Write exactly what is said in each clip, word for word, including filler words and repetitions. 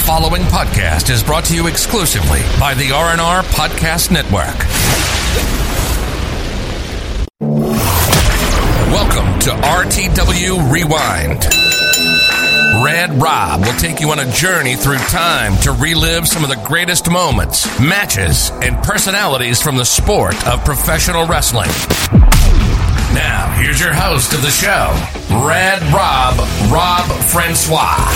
following podcast is brought to you exclusively by the R and R Podcast Network. Welcome to R T W Rewind. Red Rob will take you on a journey through time to relive some of the greatest moments, matches, and personalities from the sport of professional wrestling. Now, here's your host of the show, Red Rob, Rob Francois.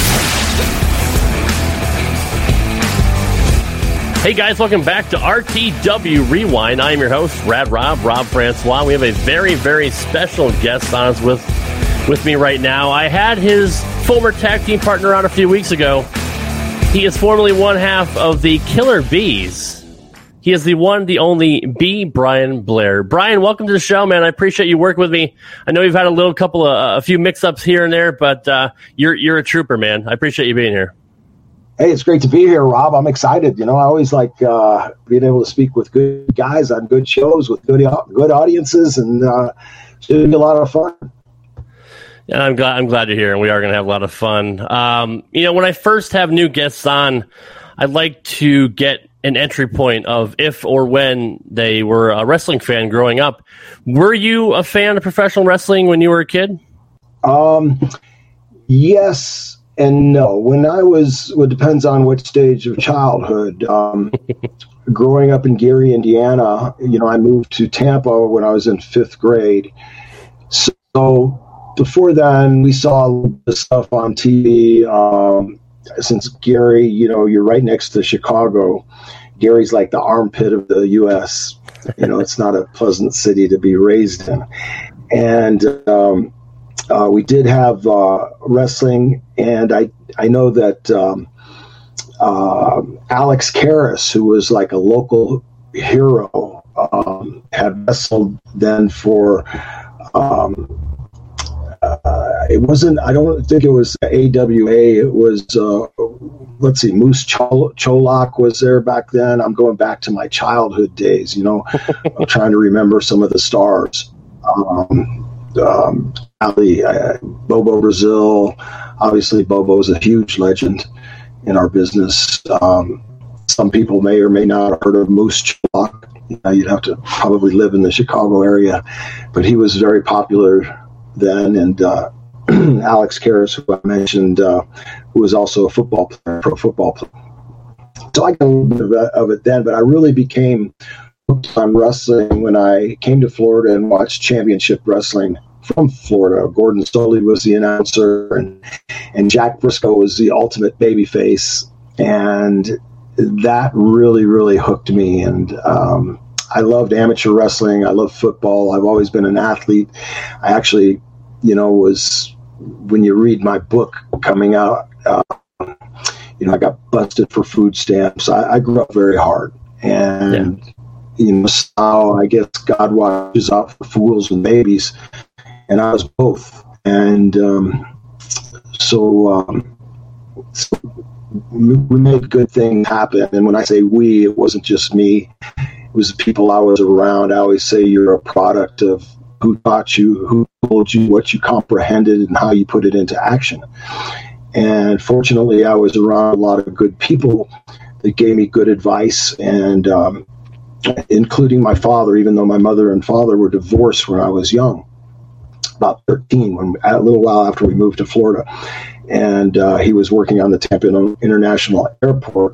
Hey guys, welcome back to R T W Rewind. I am your host, Rad Rob, Rob Francois. We have a very, very special guest on us with, with me right now. I had his former tag team partner on a few weeks ago. He is formerly one half of the Killer Bees. He is the one, the only B. Brian Blair. Brian, welcome to the show, man. I appreciate you working with me. I know you've had a little couple of uh, a few mix-ups here and there, but uh, you're you're a trooper, man. I appreciate you being here. Hey, it's great to be here, Rob. I'm excited. You know, I always like uh, being able to speak with good guys on good shows with good good audiences, and uh, it's going to be a lot of fun. Yeah, I'm glad. I'm glad to hear, and we are going to have a lot of fun. Um, you know, when I first have new guests on, I'd like to get an entry point of if or when they were a wrestling fan growing up. Were you a fan of professional wrestling when you were a kid? Um, yes and no. When I was, well, it depends on what stage of childhood. Um, growing up in Gary, Indiana, you know, I moved to Tampa when I was in fifth grade. So before then, we saw the stuff on T V. Um, since Gary, you know, you're right next to Chicago. Gary's like the armpit of the U S You know, it's not a pleasant city to be raised in. And um, uh, we did have uh, wrestling, and I I know that um, uh, Alex Karras, who was like a local hero, um, had wrestled then for. Um, Uh, it wasn't, I don't think it was A W A. It was, uh, let's see, Moose Chol- Cholak was there back then. I'm going back to my childhood days, you know, I'm trying to remember some of the stars. Um, um, Ali, uh, Bobo Brazil. Obviously, Bobo is a huge legend in our business. Um, some people may or may not have heard of Moose Cholak. You know, you'd have to probably live in the Chicago area, but he was very popular then, and uh, Alex Karras, who I mentioned, uh, who was also a football player, pro football player. So I got a little bit of, of it then, but I really became hooked on wrestling when I came to Florida and watched championship wrestling from Florida. Gordon Soley was the announcer, and, and Jack Briscoe was the ultimate babyface, and that really, really hooked me. And um, I loved amateur wrestling. I love football. I've always been an athlete. I actually, you know, was, when you read my book coming out, uh, you know, I got busted for food stamps. I, I grew up very hard. And, yeah. you know, so I guess God watches out for fools and babies. And I was both. And um, so, um, so we made good things happen. And when I say we, it wasn't just me. It was the people I was around. I always say you're a product of who taught you, who told you, what you comprehended, and how you put it into action. And fortunately, I was around a lot of good people that gave me good advice, and um, including my father, even though my mother and father were divorced when I was young, about thirteen, when a little while after we moved to Florida. And uh, he was working on the Tampa International Airport.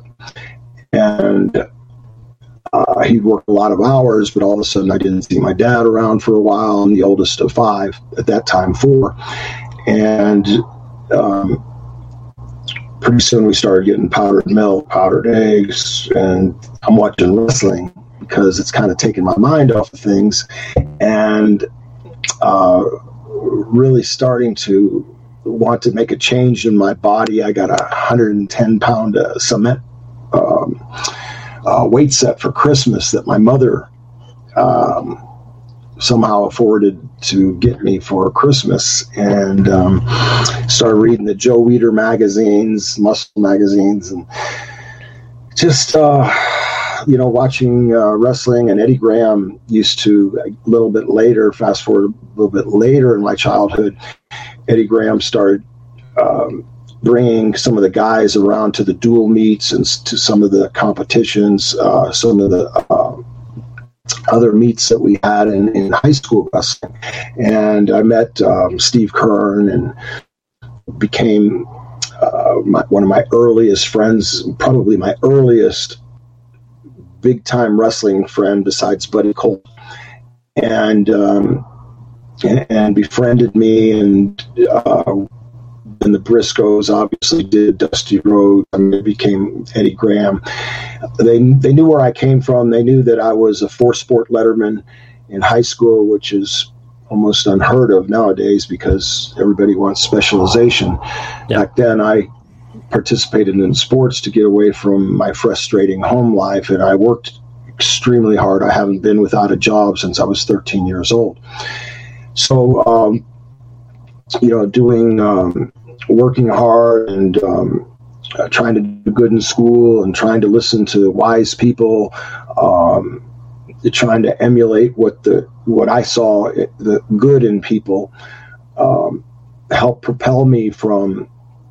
And Uh, he'd work a lot of hours, but all of a sudden I didn't see my dad around for a while. I'm the oldest of five, at that time four. And um, pretty soon we started getting powdered milk, powdered eggs, and I'm watching wrestling because it's kind of taken my mind off of things, and uh, really starting to want to make a change in my body. I got a one hundred ten pound uh, cement um Uh, weight set for Christmas that my mother um, somehow afforded to get me for Christmas, and um, started reading the Joe Weider magazines, muscle magazines, and just, uh, you know, watching uh, wrestling. And Eddie Graham used to, a little bit later, fast forward a little bit later in my childhood, Eddie Graham started um, bringing some of the guys around to the dual meets and to some of the competitions, uh, some of the uh, other meets that we had in, in high school wrestling. And I met um, Steve Kern and became uh, my, one of my earliest friends, probably my earliest big-time wrestling friend besides Buddy Cole. And, um, and, and befriended me, and uh, and the Briscoes obviously did. Dusty Rhodes, I mean, it became Eddie Graham. They they knew where I came from. They knew that I was a four-sport letterman in high school, which is almost unheard of nowadays because everybody wants specialization. Yeah. Back then, I participated in sports to get away from my frustrating home life, and I worked extremely hard. I haven't been without a job since I was thirteen years old. So, um, you know, doing... Um, working hard and um, uh, trying to do good in school and trying to listen to wise people, um, trying to emulate what the what I saw the good in people, um, helped propel me from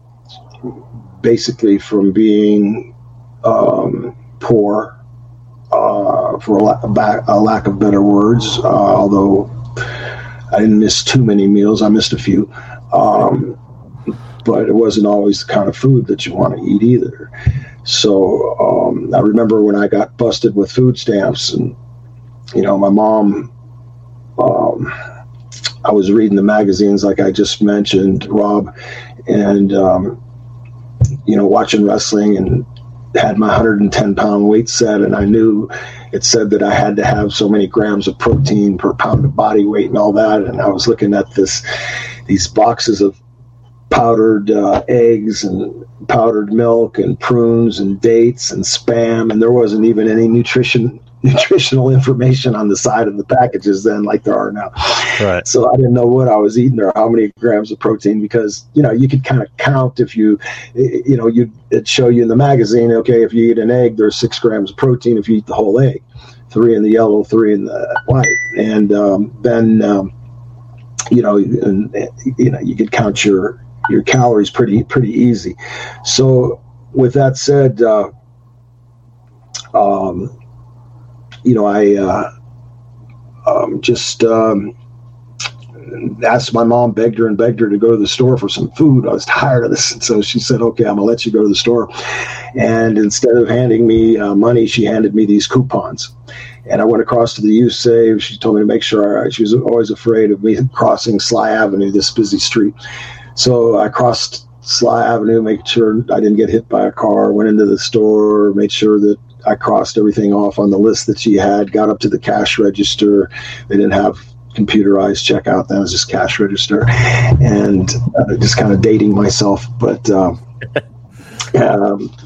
basically from being um, poor, uh, for a, la- a lack of better words. Uh, although I didn't miss too many meals, I missed a few. Um, but it wasn't always the kind of food that you want to eat either. So um, I remember when I got busted with food stamps, and, you know, my mom, um, I was reading the magazines like I just mentioned, Rob, and, um, you know, watching wrestling, and had my one hundred ten pound weight set, and I knew it said that I had to have so many grams of protein per pound of body weight and all that. And I was looking at this, these boxes of powdered uh, eggs and powdered milk and prunes and dates and Spam, and there wasn't even any nutrition nutritional information on the side of the packages then like there are now. Right. So I didn't know what I was eating or how many grams of protein, because, you know, you could kind of count if you, you know, you'd it'd show you in the magazine, okay, if you eat an egg, there's six grams of protein if you eat the whole egg, three in the yellow, three in the white. And um, then, um, you know, and, you know, you could count your, your calories pretty pretty easy. So with that said, uh, um, you know, I uh, um, just um, asked my mom, begged her and begged her to go to the store for some food. I was tired of this. And so she said, okay, I'm going to let you go to the store. And instead of handing me uh, money, she handed me these coupons. And I went across to the U Save. She told me to make sure I, she was always afraid of me crossing Sly Avenue, this busy street. So I crossed Sly Avenue, making sure I didn't get hit by a car, went into the store, made sure that I crossed everything off on the list that she had, got up to the cash register. They didn't have computerized checkout. That was just cash register. And uh, just kind of dating myself. But, um, um,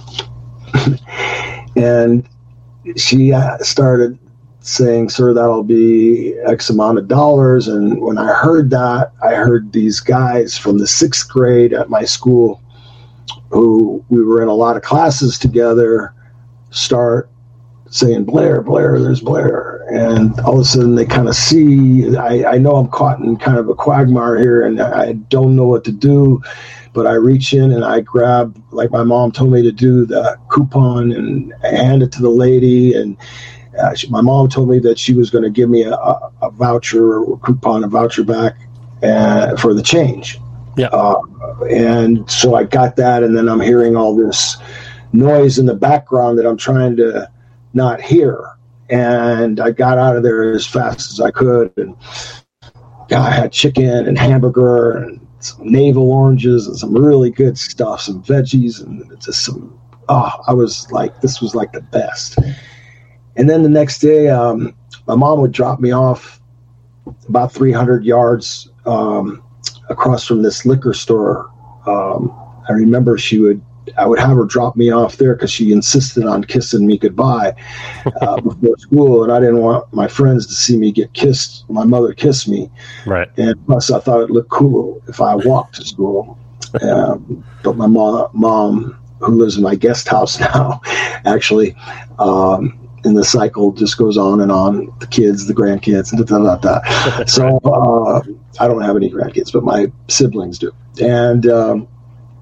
and she uh, started saying, sir, that'll be X amount of dollars. And when I heard that, I heard these guys from the sixth grade at my school, who we were in a lot of classes together, start saying, Blair, Blair, there's Blair. And all of a sudden they kind of see, I, I know I'm caught in kind of a quagmire here, and I don't know what to do, but I reach in and I grab, like my mom told me to do, the coupon, and I hand it to the lady. And Uh, she, my mom told me that she was going to give me a, a, a voucher or coupon, a voucher back uh, for the change. Yeah. Uh, and so I got that, and then I'm hearing all this noise in the background that I'm trying to not hear. And I got out of there as fast as I could. And yeah, I had chicken and hamburger and some navel oranges and some really good stuff, some veggies, and just some, oh, I was like, this was like the best. And then the next day, um, my mom would drop me off about three hundred yards um, across from this liquor store. Um, I remember she would, I would have her drop me off there because she insisted on kissing me goodbye uh, before school. And I didn't want my friends to see me get kissed. My mother kissed me. Right. And plus I thought it looked cool if I walked to school. Um, but my mom, mom, who lives in my guest house now, actually, um, and the cycle just goes on and on. The kids, the grandkids, and da, da, da, da. So uh, I don't have any grandkids, but my siblings do. And um,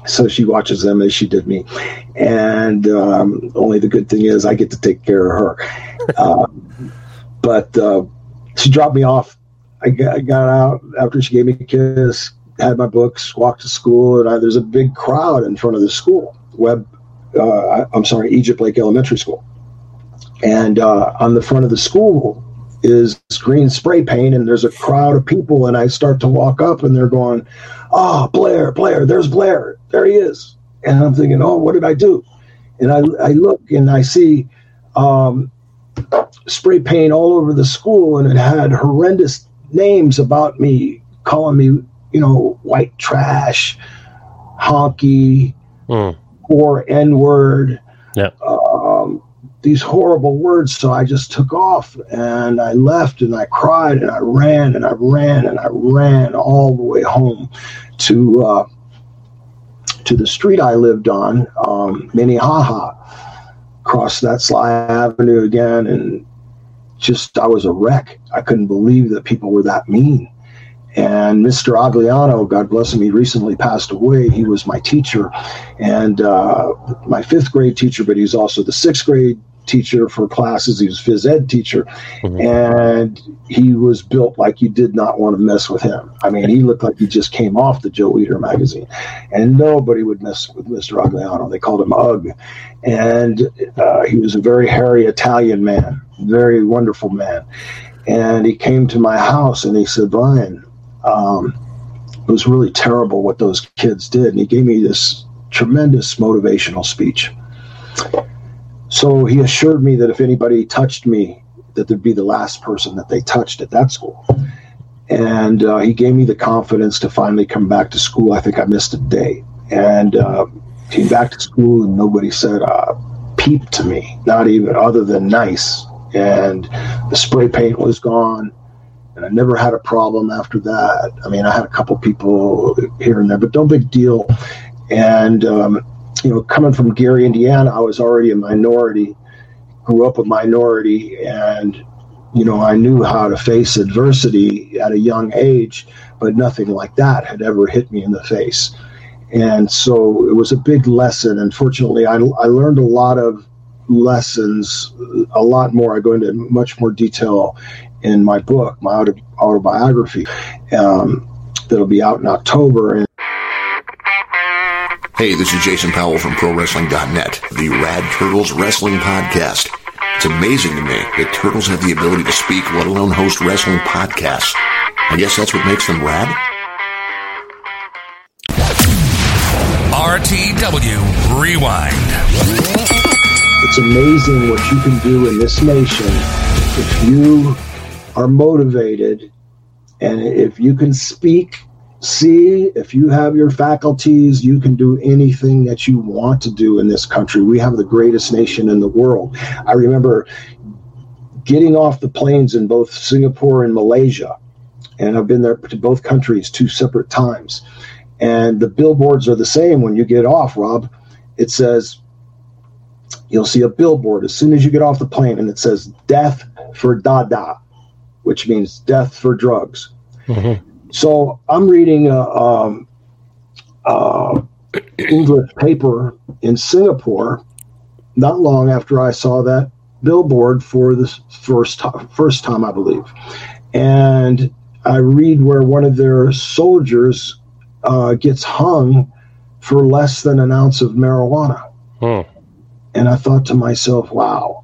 So she watches them as she did me. And um, only the good thing is I get to take care of her. Uh, but uh, she dropped me off. I got, I got out after she gave me a kiss, had my books, walked to school, and I, there's a big crowd in front of the school, Webb, uh, I'm sorry, Egypt Lake Elementary School. And uh, on the front of the school is green spray paint, and there's a crowd of people, and I start to walk up, and they're going, oh, Blair, Blair, there's Blair. There he is. And I'm thinking, oh, what did I do? And I, I look, and I see um, spray paint all over the school, and it had horrendous names about me, calling me, you know, white trash, honky, mm. or N-word. Yeah. Um, these horrible words. So I just took off, and I left, and I cried, and I ran, and I ran, and I ran all the way home to uh, to the street I lived on, um, Minnehaha. Crossed that Sly Avenue again, and just I was a wreck. I couldn't believe that people were that mean. And Mister Agliano, God bless him, he recently passed away. He was my teacher, and uh, my fifth grade teacher, but he's also the sixth grade teacher for classes. He was phys ed teacher, mm-hmm. and he was built like you did not want to mess with him. I mean, he looked like he just came off the Joe Weider magazine, and nobody would mess with Mister Agliano. They called him Ugg, and uh, he was a very hairy Italian man, very wonderful man. And he came to my house, and he said, Brian, um, it was really terrible what those kids did. And he gave me this tremendous motivational speech. So he assured me that if anybody touched me, that there'd be the last person that they touched at that school. And uh, he gave me the confidence to finally come back to school. I think I missed a day. And uh, came back to school, and nobody said uh, peep to me, not even other than nice. And the spray paint was gone. And I never had a problem after that. I mean, I had a couple people here and there, but no big deal. And, um, you know, coming from Gary, Indiana, I was already a minority, grew up a minority, and, you know, I knew how to face adversity at a young age, but nothing like that had ever hit me in the face. And so it was a big lesson. Unfortunately, I, I learned a lot of lessons, a lot more. I go into much more detail in my book, my auto, autobiography, um, that'll be out in October. And hey, this is Jason Powell from Pro Wrestling dot net, the Rad Turtles Wrestling Podcast. It's amazing to me that turtles have the ability to speak, let alone host wrestling podcasts. I guess that's what makes them rad. R T W Rewind. It's amazing what you can do in this nation if you are motivated, and if you can speak, see, if you have your faculties, you can do anything that you want to do in this country. We have the greatest nation in the world. I remember getting off the planes in both Singapore and Malaysia, and I've been there to both countries two separate times. And the billboards are the same when you get off, Rob. It says, you'll see a billboard as soon as you get off the plane, and it says death for Dada, which means death for drugs. Mm-hmm. So I'm reading a, um, a English paper in Singapore not long after I saw that billboard for the first time, first time, I believe. And I read where one of their soldiers uh, gets hung for less than an ounce of marijuana. Hmm. And I thought to myself, wow,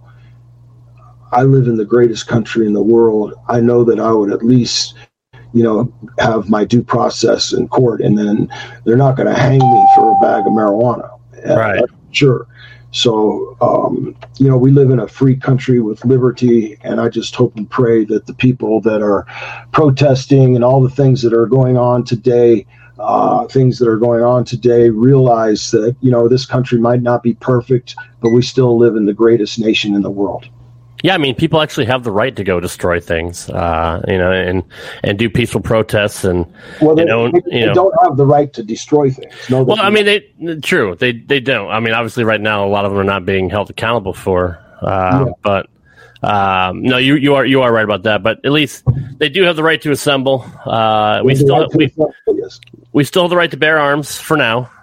I live in the greatest country in the world. I know that I would at least, you know, have my due process in court, and then they're not going to hang me for a bag of marijuana. Right. Sure. So, um, you know, we live in a free country with liberty, and I just hope and pray that the people that are protesting and all the things that are going on today, uh, things that are going on today, realize that, you know, this country might not be perfect, but we still live in the greatest nation in the world. Yeah, I mean, people actually have the right to go destroy things, uh, you know, and, and do peaceful protests, and well, they, you know, they, you they know. don't have the right to destroy things. No, well, I mean, they true, they they don't. I mean, obviously, right now, a lot of them are not being held accountable for. Uh, yeah. But um, no, you you are you are right about that. But at least they do have the right to assemble. Uh, we still right we, we still have the right to bear arms for now.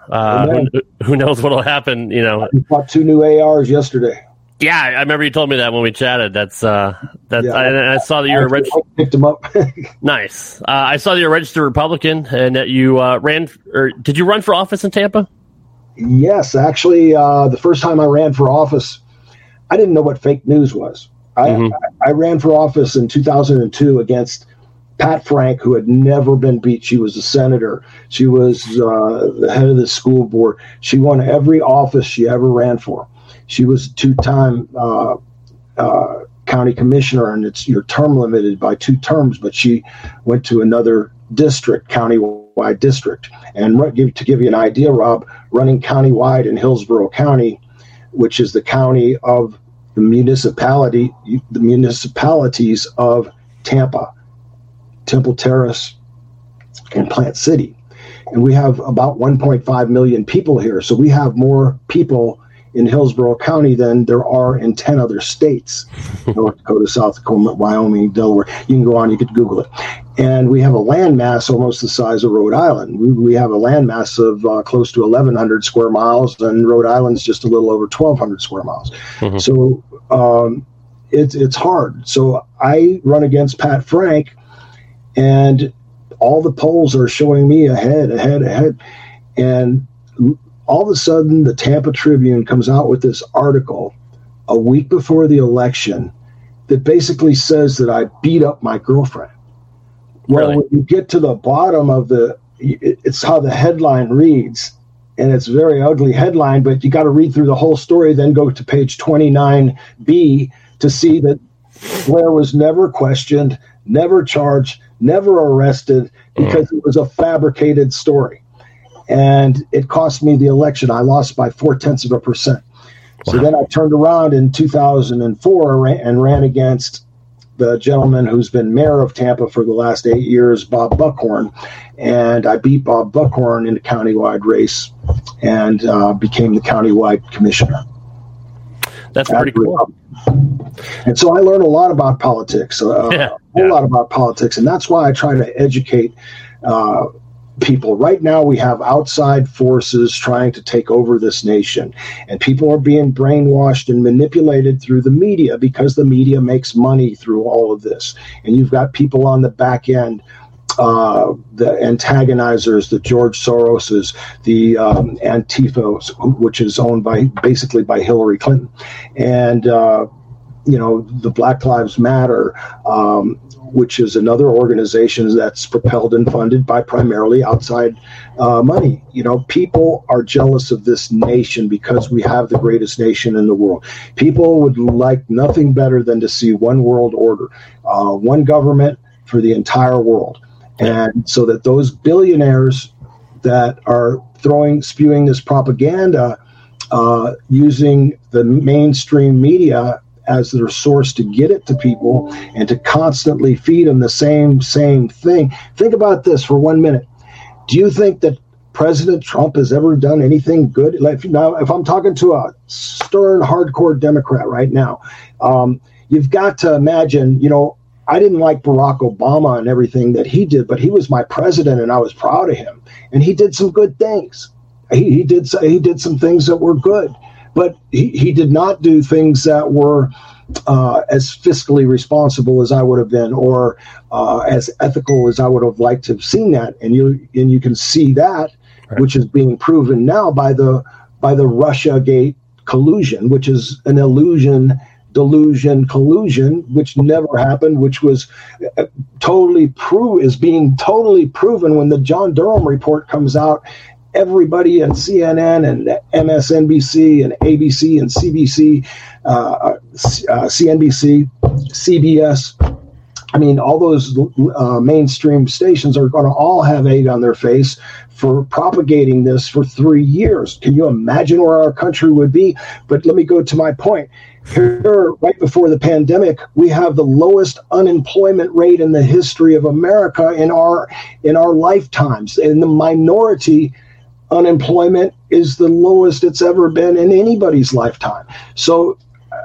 Uh, who, who knows what'll happen? You know, I bought two new A Rs yesterday. Yeah, I remember you told me that when we chatted. That's uh, that's. Yeah, I, I saw that you were a registered. Picked them up. Nice. Uh, I saw that you're a registered Republican and that you uh, ran. Or did you run for office in Tampa? Yes, actually, uh, the first time I ran for office, I didn't know what fake news was. I, mm-hmm. I, I ran for office in two thousand two against Pat Frank, who had never been beat. She was a senator. She was uh, the head of the school board. She won every office she ever ran for. She was a two-time uh, uh, county commissioner, and it's you're term limited by two terms. But she went to another district, countywide district. And to give you an idea, Rob, running countywide in Hillsborough County, which is the county of the municipality, the municipalities of Tampa, Temple Terrace, and Plant City, and we have about one point five million people here. So we have more people in Hillsborough County than there are in ten other states, North Dakota, South Dakota, Wyoming, Delaware. You can go on, you could Google it. And we have a land mass almost the size of Rhode Island. We, we have a land mass of uh, close to eleven hundred square miles, and Rhode Island's just a little over twelve hundred square miles. Mm-hmm. So um, it's it's hard. So I run against Pat Frank, and all the polls are showing me ahead, ahead, ahead. And all of a sudden, the Tampa Tribune comes out with this article a week before the election that basically says that I beat up my girlfriend. Well, really? When you get to the bottom of the, it's how the headline reads, and it's a very ugly headline, but you got to read through the whole story, then go to page twenty-nine B to see that Blair was never questioned, never charged, never arrested, because mm. it was a fabricated story. And it cost me the election. I lost by four-tenths of a percent. Wow. So then I turned around in two thousand four and ran against the gentleman who's been mayor of Tampa for the last eight years, Bob Buckhorn. And I beat Bob Buckhorn in the countywide race and uh, became the countywide commissioner. That's pretty cool. And so I learned a lot about politics, uh, yeah. a whole yeah. lot about politics. And that's why I try to educate uh people. Right now, we have outside forces trying to take over this nation, and people are being brainwashed and manipulated through the media because the media makes money through all of this. And you've got people on the back end, uh, the antagonizers, the George Soroses, the um, Antifa, which is owned by basically by Hillary Clinton, and uh, you know, the Black Lives Matter, um, which is another organization that's propelled and funded by primarily outside uh, money. You know, people are jealous of this nation because we have the greatest nation in the world. People would like nothing better than to see one world order, uh, one government for the entire world. And so that those billionaires that are throwing, spewing this propaganda uh, using the mainstream media as their source to get it to people and to constantly feed them the same, same thing. Think about this for one minute. Do you think that President Trump has ever done anything good? Like, now, if I'm talking to a stern, hardcore Democrat right now, um, you've got to imagine, you know, I didn't like Barack Obama and everything that he did, but he was my president and I was proud of him. And he did some good things. He, he did he did some things that were good. But he, he did not do things that were uh, as fiscally responsible as I would have been, or uh, as ethical as I would have liked to have seen that. And you and you can see that, right, which is being proven now by the by the Russiagate collusion, which is an illusion, delusion, collusion, which never happened, which was totally prove is being totally proven when the John Durham report comes out. Everybody in C N N and M S N B C and A B C and C B C, uh, uh, C N B C, C B S, I mean, all those uh, mainstream stations are going to all have egg on their face for propagating this for three years. Can you imagine where our country would be? But let me go to my point. Here, right before the pandemic, we have the lowest unemployment rate in the history of America in our in our lifetimes. And the minority unemployment is the lowest it's ever been in anybody's lifetime. So uh,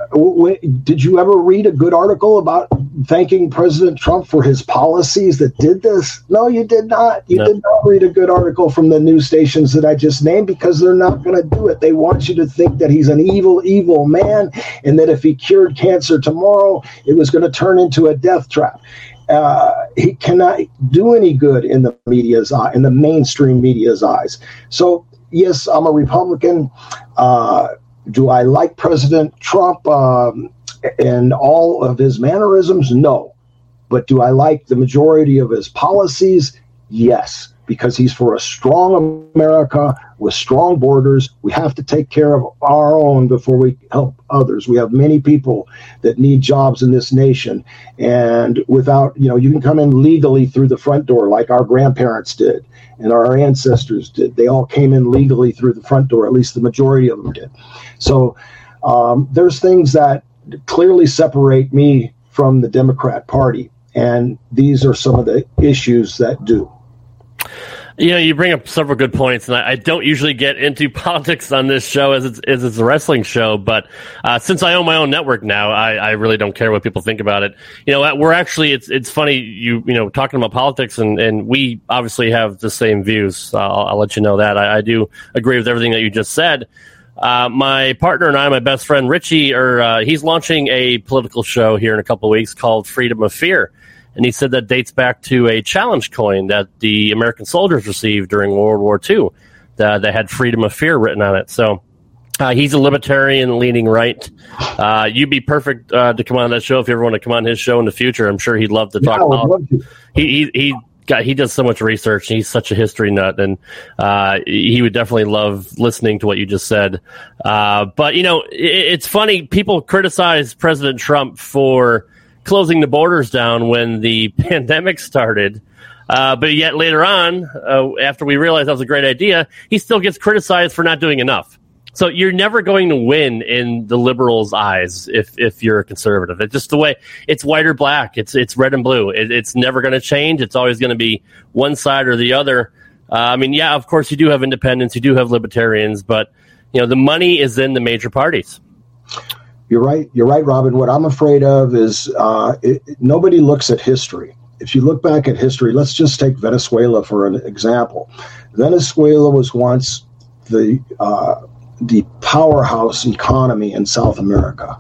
w- did you ever read a good article about thanking President Trump for his policies that did this? No, you did not. You no. did not read a good article from the news stations that I just named, because they're not going to do it. They want you to think that he's an evil, evil man, and that if he cured cancer tomorrow, it was going to turn into a death trap. Uh, he cannot do any good in the media's eye, in the mainstream media's eyes. So, yes, I'm a Republican. Uh, do I like President Trump um, and all of his mannerisms? No. But do I like the majority of his policies? Yes, because he's for a strong America with strong borders. We have to take care of our own before we help others. We have many people that need jobs in this nation. And without, you know, you can come in legally through the front door like our grandparents did and our ancestors did. They all came in legally through the front door, at least the majority of them did. So um, there's things that clearly separate me from the Democrat Party. And these are some of the issues that do. You know, you bring up several good points, and I, I don't usually get into politics on this show as it's, as it's a wrestling show, but uh, since I own my own network now, I, I really don't care what people think about it. You know, we're actually, it's it's funny, you you know, talking about politics, and, and we obviously have the same views. I'll, I'll let you know that. I, I do agree with everything that you just said. Uh, my partner and I, my best friend Richie, are uh, he's launching a political show here in a couple of weeks called Freedom of Fear. And he said that dates back to a challenge coin that the American soldiers received during World War Two that, that had Freedom of Fear written on it. So uh, he's a libertarian leaning right. Uh, you'd be perfect uh, to come on that show if you ever want to come on his show in the future. I'm sure he'd love to talk yeah, about it. He, he, he, got, he does so much research. He's such a history nut, and uh, he would definitely love listening to what you just said. Uh, but, you know, it, it's funny. People criticize President Trump for closing the borders down when the pandemic started. Uh, but yet later on, uh, after we realized that was a great idea, he still gets criticized for not doing enough. So you're never going to win in the liberals' eyes if, if you're a conservative. It's just the way it's white or black. It's, it's red and blue. It, it's never going to change. It's always going to be one side or the other. Uh, I mean, yeah, of course you do have independents. You do have libertarians, but you know, the money is in the major parties. You're right. You're right, Robin. What I'm afraid of is uh, it, nobody looks at history. If you look back at history, let's just take Venezuela for an example. Venezuela was once the uh, the powerhouse economy in South America.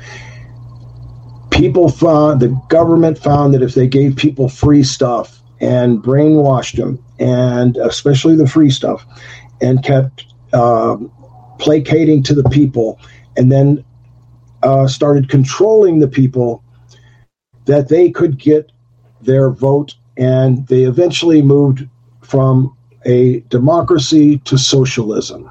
People found, the government found that if they gave people free stuff and brainwashed them, and especially the free stuff, and kept uh, placating to the people, and then Uh, started controlling the people, that they could get their vote, and they eventually moved from a democracy to socialism.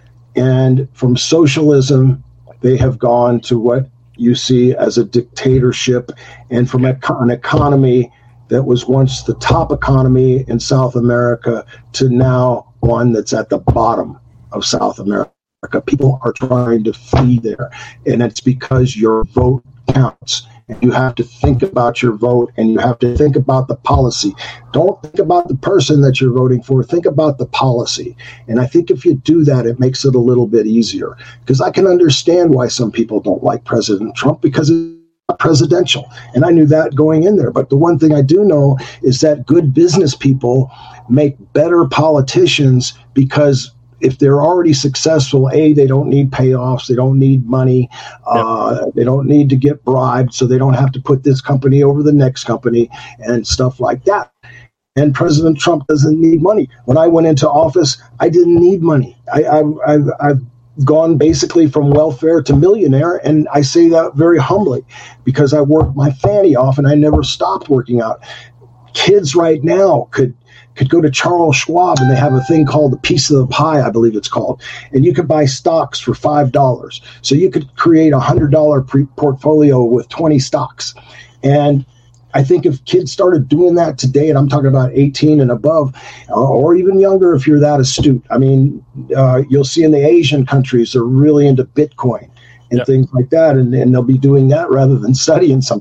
And from socialism, they have gone to what you see as a dictatorship, and from a, an economy that was once the top economy in South America to now one that's at the bottom of South America. People are trying to flee there, and it's because your vote counts. And you have to think about your vote, and you have to think about the policy. Don't think about the person that you're voting for. Think about the policy. And I think if you do that, it makes it a little bit easier. Because I can understand why some people don't like President Trump, because it's not presidential. And I knew that going in there. But the one thing I do know is that good business people make better politicians, because if they're already successful, A, they don't need payoffs, they don't need money, uh, yep. they don't need to get bribed, so they don't have to put this company over the next company and stuff like that. And President Trump doesn't need money. When I went into office, I didn't need money. I, I, I've, I've gone basically from welfare to millionaire, and I say that very humbly because I worked my fanny off and I never stopped working out. Kids right now could could go to Charles Schwab, and they have a thing called the piece of the pie, I believe it's called. And you could buy stocks for five dollars. So you could create a one hundred dollars pre- portfolio with twenty stocks. And I think if kids started doing that today, and I'm talking about eighteen and above, uh, or even younger if you're that astute, I mean, uh, you'll see in the Asian countries, they're really into Bitcoin and yep. things like that. And, and they'll be doing that rather than studying sometimes.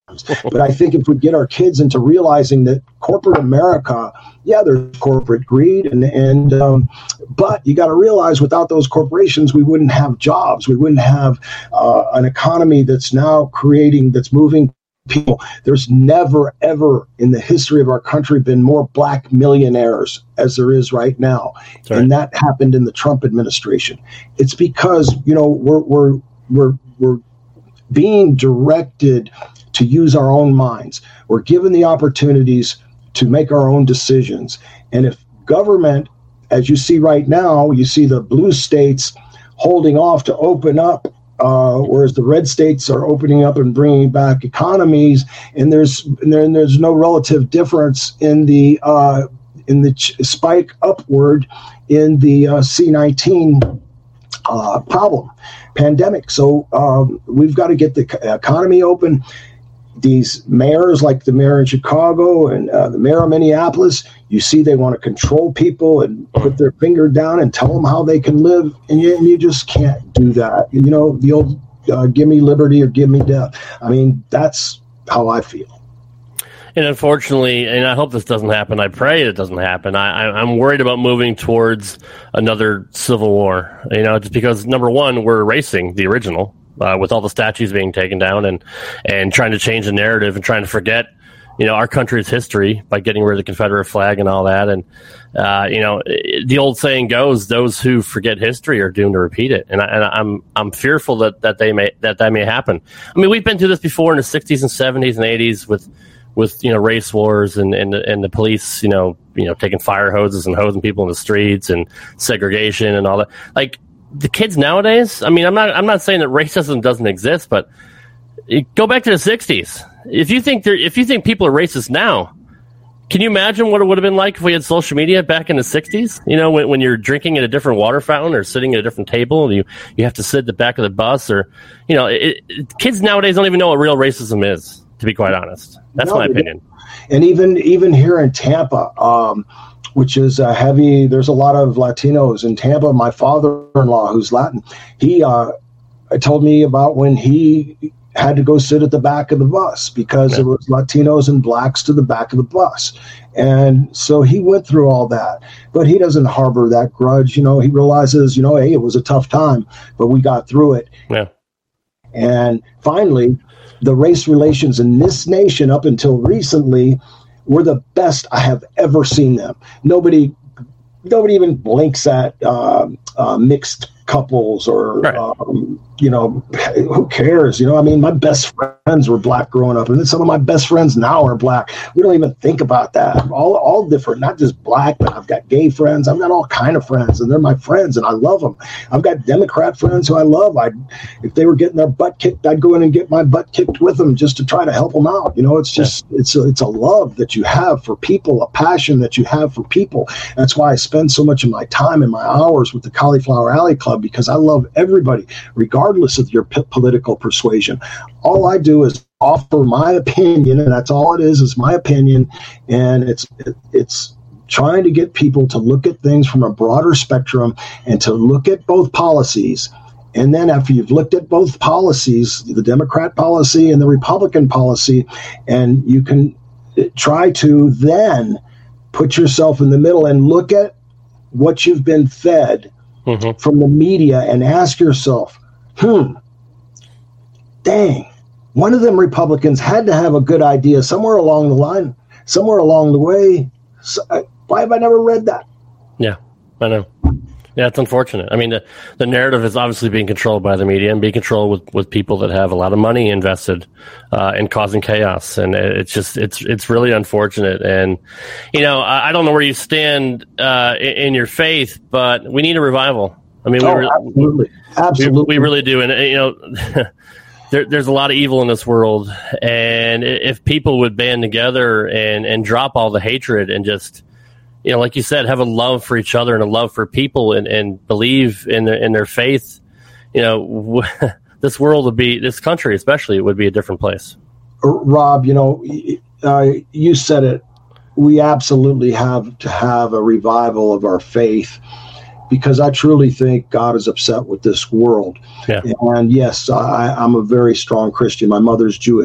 But I think if we get our kids into realizing that corporate America, yeah, there's corporate greed, and and um, but you got to realize without those corporations, we wouldn't have jobs. We wouldn't have uh, an economy that's now creating, that's moving people. There's never, ever in the history of our country been more black millionaires as there is right now. Sorry. And that happened in the Trump administration. It's because, you know, we're we're we're we're being directed to use our own minds. We're given the opportunities to make our own decisions. And if government, as you see right now, you see the blue states holding off to open up, uh, whereas the red states are opening up and bringing back economies, and there's and there, and there's no relative difference in the uh, in the ch- spike upward in the uh, C nineteen uh, problem, pandemic. So um, we've got to get the economy open. These mayors, like the mayor in Chicago and uh, the mayor of Minneapolis, you see they want to control people and put their finger down and tell them how they can live, and you, and you just can't do that. You know, the old uh, give me liberty or give me death. I mean, that's how I feel. And unfortunately, and I hope this doesn't happen, I pray it doesn't happen, I, I, I'm worried about moving towards another civil war, you know, just because, number one, we're erasing the original. Uh, with all the statues being taken down and, and trying to change the narrative and trying to forget, you know, our country's history by getting rid of the Confederate flag and all that. And, uh, you know, it, the old saying goes, those who forget history are doomed to repeat it. And, I, and I'm I'm fearful that, that they may that that may happen. I mean, we've been through this before in the sixties and seventies and eighties with, with you know, race wars and, and, and the police, you know, you know, taking fire hoses and hosing people in the streets and segregation and all that. Like, the kids nowadays, I mean, I'm not I'm not saying that racism doesn't exist, but it, go back to the sixties. If you think there, if you think people are racist now, can you imagine what it would have been like if we had social media back in the sixties? You know, when, when you're drinking at a different water fountain or sitting at a different table, and you, you have to sit at the back of the bus, or, you know, it, it, kids nowadays don't even know what real racism is, to be quite honest. That's no, my opinion. And even even here in Tampa, um, which is a heavy, there's a lot of Latinos in Tampa. My father-in-law, who's Latin, he uh, told me about when he had to go sit at the back of the bus because okay. there was Latinos and blacks to the back of the bus. And so he went through all that, but he doesn't harbor that grudge. You know, he realizes, you know, hey, it was a tough time, but we got through it. Yeah. And finally, the race relations in this nation up until recently were the best I have ever seen them. Nobody, nobody even blinks at uh, uh, mixed couples or, right. um, you know, who cares? You know, I mean, my best friends were black growing up, and then some of my best friends now are black. We don't even think about that. All, all different, not just black, but I've got gay friends. I've got all kind of friends, and they're my friends, and I love them. I've got Democrat friends who I love. I, if they were getting their butt kicked, I'd go in and get my butt kicked with them just to try to help them out. You know, it's just, it's a, it's a love that you have for people, a passion that you have for people. That's why I spend so much of my time and my hours with the Cauliflower Alley Club, because I love everybody, regardless of your p- political persuasion. All I do is offer my opinion, and that's all it is, is my opinion. And it's it, it's trying to get people to look at things from a broader spectrum and to look at both policies. And then after you've looked at both policies, the Democrat policy and the Republican policy, and you can try to then put yourself in the middle and look at what you've been fed mm-hmm. from the media and ask yourself, hmm, dang, one of them Republicans had to have a good idea somewhere along the line, somewhere along the way. So, why have I never read that? Yeah, I know. Yeah, it's unfortunate. I mean, the, the narrative is obviously being controlled by the media and being controlled with, with people that have a lot of money invested uh, in causing chaos. And it's just, it's it's really unfortunate. And, you know, I, I don't know where you stand uh, in, in your faith, but we need a revival. I mean, we, oh, re- absolutely. Absolutely. We, we really do. And, you know, there, there's a lot of evil in this world. And if people would band together and, and drop all the hatred and just, you know, like you said, have a love for each other and a love for people, and, and believe in their, in their faith, you know, w- this world would be, this country especially, would be a different place. Rob, you know, uh, you said it. We absolutely have to have a revival of our faith, because I truly think God is upset with this world. Yeah. And yes, I, I'm a very strong Christian. My mother's Jewish.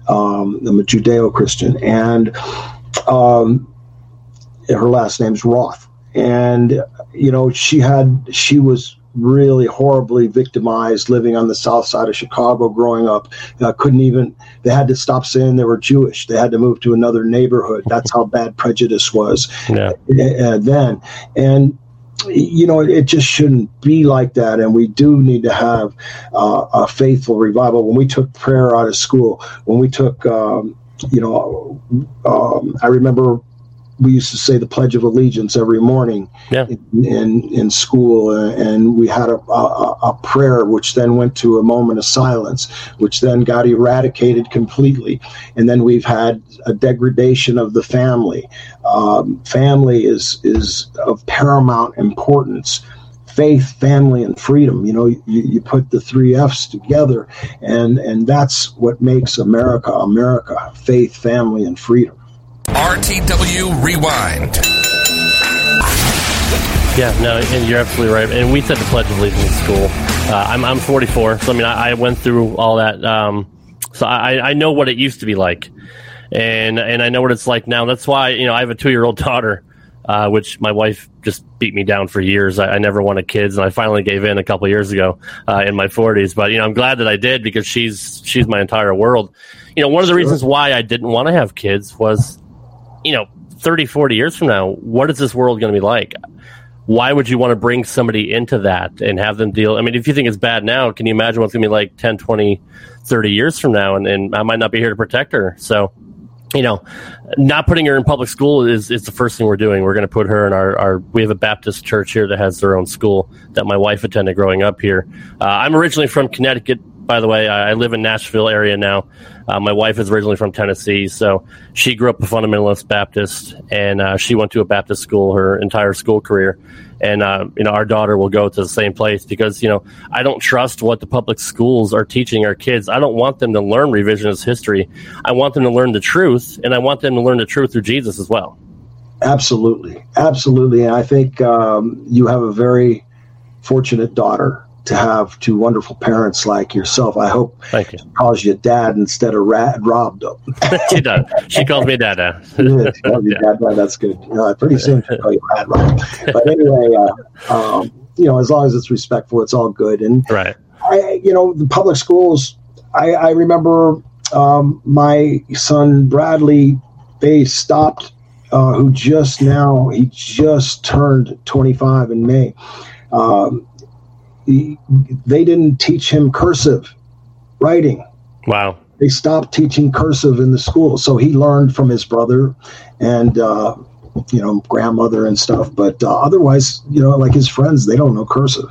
Um, I'm a Judeo-Christian, and um, her last name's Roth. And, you know, she had, she was really horribly victimized living on the south side of Chicago growing up. Uh, couldn't even, they had to stop saying they were Jewish. They had to move to another neighborhood. That's how bad prejudice was yeah. uh, then. And, you know, it, it just shouldn't be like that. And we do need to have uh, a faithful revival. When we took prayer out of school, when we took, um, you know, um, I remember we used to say the Pledge of Allegiance every morning yeah. in, in in school, uh, and we had a, a, a prayer which then went to a moment of silence, which then got eradicated completely. And then we've had a degradation of the family. Um, family is is of paramount importance. Faith, family, and freedom. You know, you, you put the three F's together, and and that's what makes America America: faith, family, and freedom. R T W Rewind. Yeah, no, and you're absolutely right. And we said the Pledge of Allegiance in school. Uh, I'm I'm forty-four, so I mean I, I went through all that. Um, so I, I know what it used to be like, and and I know what it's like now. That's why you know I have a two-year-old daughter, uh, which my wife just beat me down for years. I, I never wanted kids, and I finally gave in a couple of years ago uh, in my forties. But you know I'm glad that I did because she's she's my entire world. You know one of the reasons why I didn't want to have kids was, you know, thirty, forty years from now, what is this world going to be like? Why would you want to bring somebody into that and have them deal? I mean, if you think it's bad now, can you imagine what's going to be like ten, twenty, thirty years from now? And, and I might not be here to protect her. So, you know, not putting her in public school is, is the first thing we're doing. We're going to put her in our, our, we have a Baptist church here that has their own school that my wife attended growing up here. Uh, I'm originally from Connecticut. By the way, I live in Nashville area now. Uh, my wife is originally from Tennessee, so she grew up a fundamentalist Baptist, and uh, she went to a Baptist school her entire school career. And uh, you know, our daughter will go to the same place because you know I don't trust what the public schools are teaching our kids. I don't want them to learn revisionist history. I want them to learn the truth, and I want them to learn the truth through Jesus as well. Absolutely, absolutely. And I think um, you have a very fortunate daughter to have two wonderful parents like yourself. I hope Thank you. She calls you Dad instead of Rad Rob. She does. She calls me Dada. Yeah, she calls you yeah. Dad. That's good. Uh, pretty soon she'll call you Rad Rob. But anyway, uh, um, you know, as long as it's respectful, it's all good. And right. I, you know, the public schools. I, I remember um, my son Bradley Bay stopped, uh, who just now he just turned twenty-five in May. Um, He, they didn't teach him cursive writing. Wow. They stopped teaching cursive in the school. So he learned from his brother and, uh, you know, grandmother and stuff. But uh, otherwise, you know, like his friends, they don't know cursive.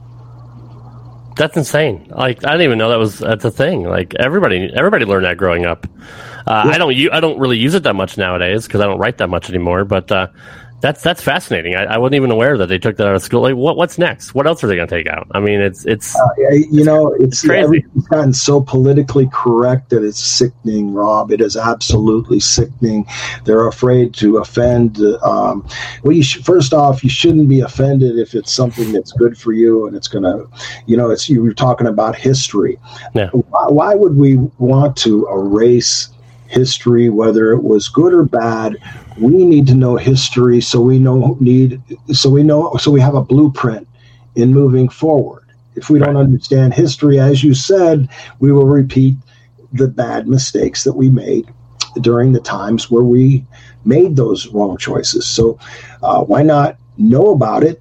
That's insane. Like, I didn't even know that was that's a thing. Like, everybody everybody learned that growing up. Uh, yeah. I don't I don't really use it that much nowadays because I don't write that much anymore. But uh, That's that's fascinating. I, I wasn't even aware that they took that out of school. Like, what what's next? What else are they going to take out? I mean, it's it's uh, you know it's, it's crazy. Everything's gotten so politically correct that it's sickening, Rob. It is absolutely sickening. They're afraid to offend. Um, well, you sh- first off, you shouldn't be offended if it's something that's good for you and it's going to, you know, it's you were talking about history. Yeah. Why, why would we want to erase history, whether it was good or bad? We need to know history so we know need so we know so we have a blueprint in moving forward. If we don't understand history, as you said, we will repeat the bad mistakes that we made during the times where we made those wrong choices. So uh, why not know about it?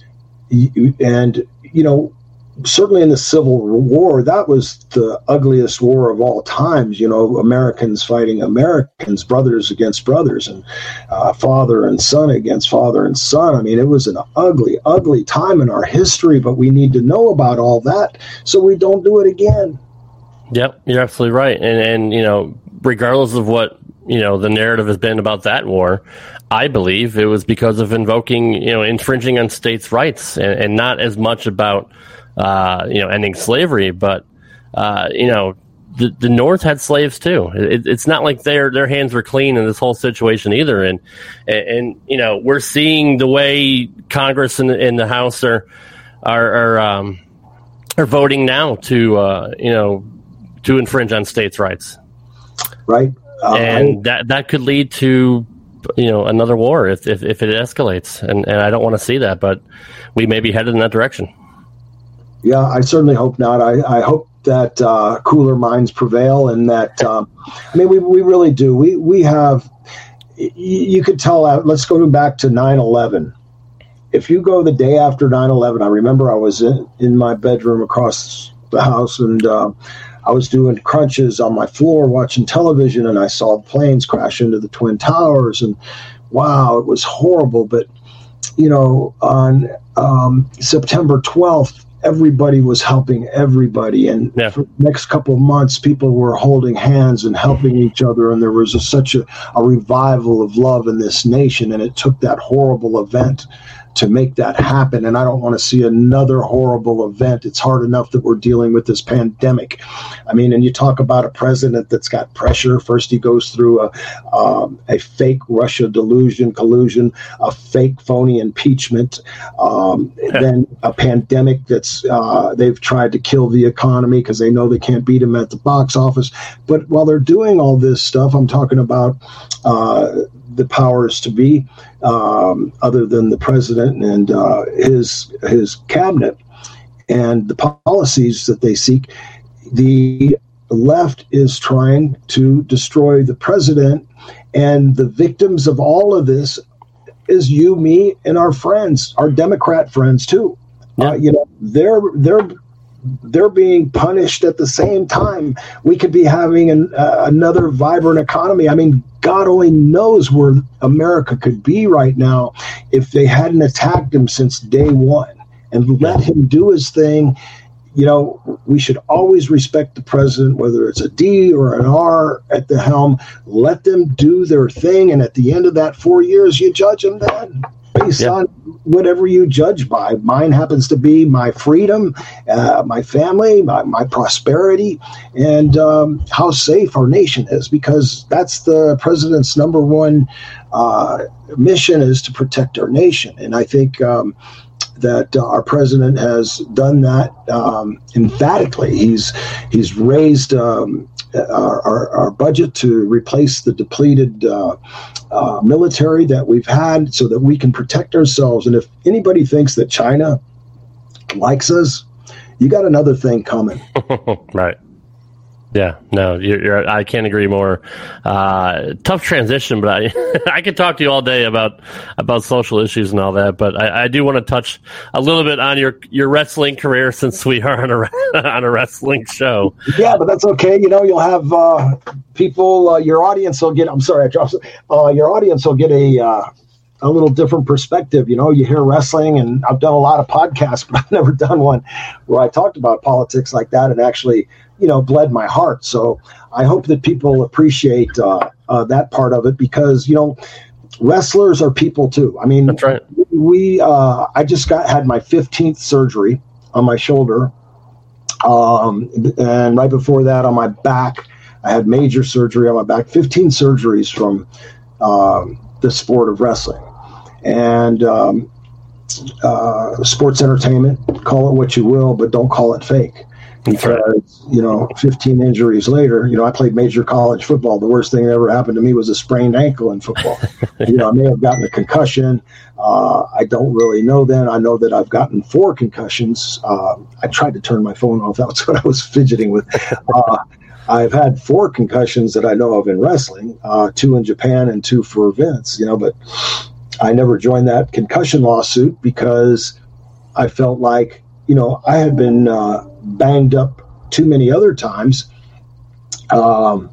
And, you know, certainly in the Civil War, that was the ugliest war of all times. You know, Americans fighting Americans, brothers against brothers, and uh, father and son against father and son. I mean, it was an ugly, ugly time in our history, but we need to know about all that so we don't do it again. Yep, you're absolutely right. And, and you know, regardless of what, you know, the narrative has been about that war, I believe it was because of invoking, you know, infringing on states' rights and, and not as much about Uh, you know, ending slavery, but uh, you know, the, the North had slaves too. It, it's not like their their hands were clean in this whole situation either. And and, and you know, we're seeing the way Congress and, and the House are are are, um, are voting now to uh, you know to infringe on states' rights. right? Uh, and I, that that could lead to, you know, another war if if, if it escalates, and, and I don't want to see that, but we may be headed in that direction. Yeah, I certainly hope not. I, I hope that uh, cooler minds prevail, and that um, I mean, we we really do. We we have. You, you could tell. Uh, let's go back to nine eleven. If you go the day after nine eleven, I remember I was in, in my bedroom across the house, and uh, I was doing crunches on my floor watching television, and I saw planes crash into the Twin Towers, and wow, it was horrible. But, you know, on um, September twelfth, everybody was helping everybody. And yeah. for the next couple of months, people were holding hands and helping each other. And there was a, such a, a revival of love in this nation. And it took that horrible event to make that happen. And I don't want to see another horrible event. It's hard enough that we're dealing with this pandemic. I mean, and you talk about a president that's got pressure. First, he goes through a, um, a fake Russia delusion, collusion, a fake phony impeachment, um, then a pandemic that's, uh, they've tried to kill the economy because they know they can't beat him at the box office. But while they're doing all this stuff, I'm talking about uh, the powers to be, um, other than the president and uh, his his cabinet and the policies that they seek. The left is trying to destroy the president, and the victims of all of this is you, me, and our friends, our Democrat friends too. Yeah. Uh, you know, they're they're they're being punished at the same time. We could be having an, uh, another vibrant economy. I mean, God only knows where America could be right now if they hadn't attacked him since day one and let him do his thing. You know, we should always respect the president, whether it's a D or an R at the helm. Let them do their thing. And at the end of that four years, you judge them then based yeah. on whatever you judge by. Mine happens to be my freedom, uh, my family, my, my prosperity, and um, how safe our nation is, because that's the president's number one uh, mission, is to protect our nation. And I think um, that uh, our president has done that um, emphatically. He's he's raised um, our, our, our budget to replace the depleted uh, uh, military that we've had so that we can protect ourselves. And if anybody thinks that China likes us, you got another thing coming. Right. Yeah, no, you're, you're, I can't agree more. Uh, tough transition, but I, I could talk to you all day about about social issues and all that. But I, I do want to touch a little bit on your, your wrestling career, since we are on a on a wrestling show. Yeah, but that's okay. You know, you'll have uh, people. Uh, your audience will get. I'm sorry, I dropped. Uh, your audience will get a. Uh, a little different perspective. You know, you hear wrestling, and I've done a lot of podcasts, but I've never done one where I talked about politics like that and actually, you know, bled my heart. So I hope that people appreciate uh, uh, that part of it, because, you know, wrestlers are people too. I mean, that's right. We, uh, I just got, had my fifteenth surgery on my shoulder. Um, and right before that on my back, I had major surgery on my back, fifteen surgeries from, um, the sport of wrestling. And um, uh, sports entertainment, call it what you will, but don't call it fake. Because, right. you know, fifteen injuries later, you know, I played major college football. The worst thing that ever happened to me was a sprained ankle in football. You know, I may have gotten a concussion. Uh, I don't really know then. I know that I've gotten four concussions. Uh, I tried to turn my phone off. That's what I was fidgeting with. Uh, I've had four concussions that I know of in wrestling, uh, two in Japan and two for Vince, you know, but I never joined that concussion lawsuit because I felt like, you know, I had been uh, banged up too many other times um,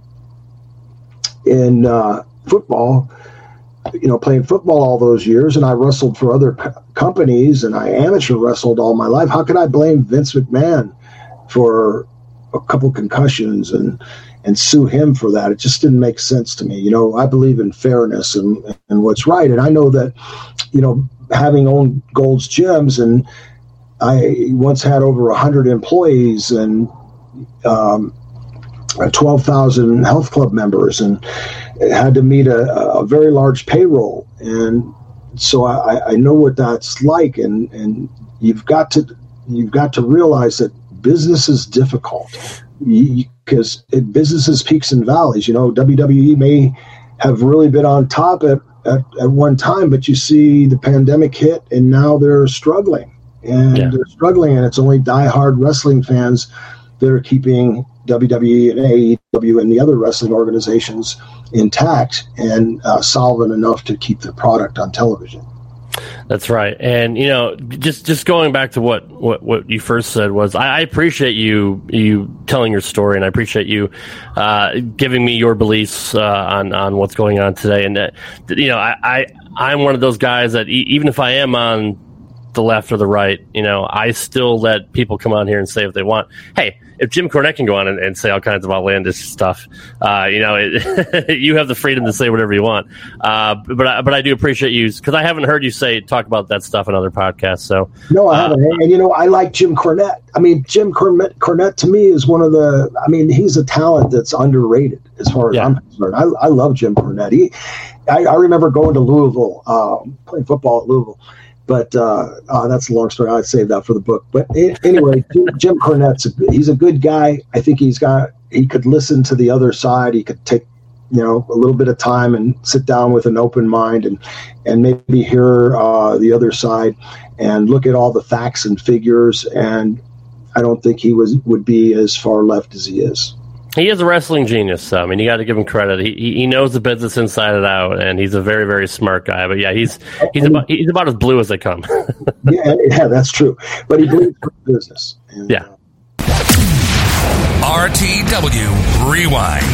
in uh, football, you know, playing football all those years, and I wrestled for other co- companies and I amateur wrestled all my life. How could I blame Vince McMahon for a couple concussions and and sue him for that? It just didn't make sense to me. You know, I believe in fairness and and what's right. And I know that, you know, having owned Gold's Gyms, and I once had over a hundred employees and um, twelve thousand health club members, and had to meet a, a very large payroll. And so I, I know what that's like. And, and you've got to, you've got to realize that business is difficult. You, you because it businesses peaks and valleys. You know, W W E may have really been on top at, at, at one time, but you see the pandemic hit, and now they're struggling, and yeah. they're struggling, and it's only diehard wrestling fans that are keeping W W E and A E W and the other wrestling organizations intact and uh, solvent enough to keep the product on television. That's right. And, you know, just just going back to what, what, what you first said was I, I appreciate you you telling your story, and I appreciate you uh, giving me your beliefs uh, on, on what's going on today. And, uh, you know, I, I, I'm one of those guys that e- even if I am on the left or the right, you know, I still let people come on here and say what they want. Hey, if Jim Cornette can go on and, and say all kinds of outlandish stuff, uh, you know, it, you have the freedom to say whatever you want. Uh, but I, but I do appreciate you, because I haven't heard you say talk about that stuff in other podcasts. So no, I haven't. Uh, and you know, I like Jim Cornette. I mean, Jim Cornette, Cornette to me is one of the. I mean, he's a talent that's underrated as far as yeah. I'm concerned. I, I love Jim Cornette. He, I, I remember going to Louisville, um, playing football at Louisville. But uh, uh, that's a long story. I'd save that for the book. But anyway, Jim Cornette's a, he's a good guy. I think he's got he could listen to the other side. He could take you know a little bit of time and sit down with an open mind and and maybe hear uh, the other side and look at all the facts and figures. And I don't think he was would be as far left as he is. He is a wrestling genius, so, I mean, you got to give him credit. He he knows the business inside and out, and he's a very, very smart guy. But yeah, he's he's about he's about as blue as they come. yeah, yeah, that's true. But he believes in business. And, yeah. Uh, R T W Rewind.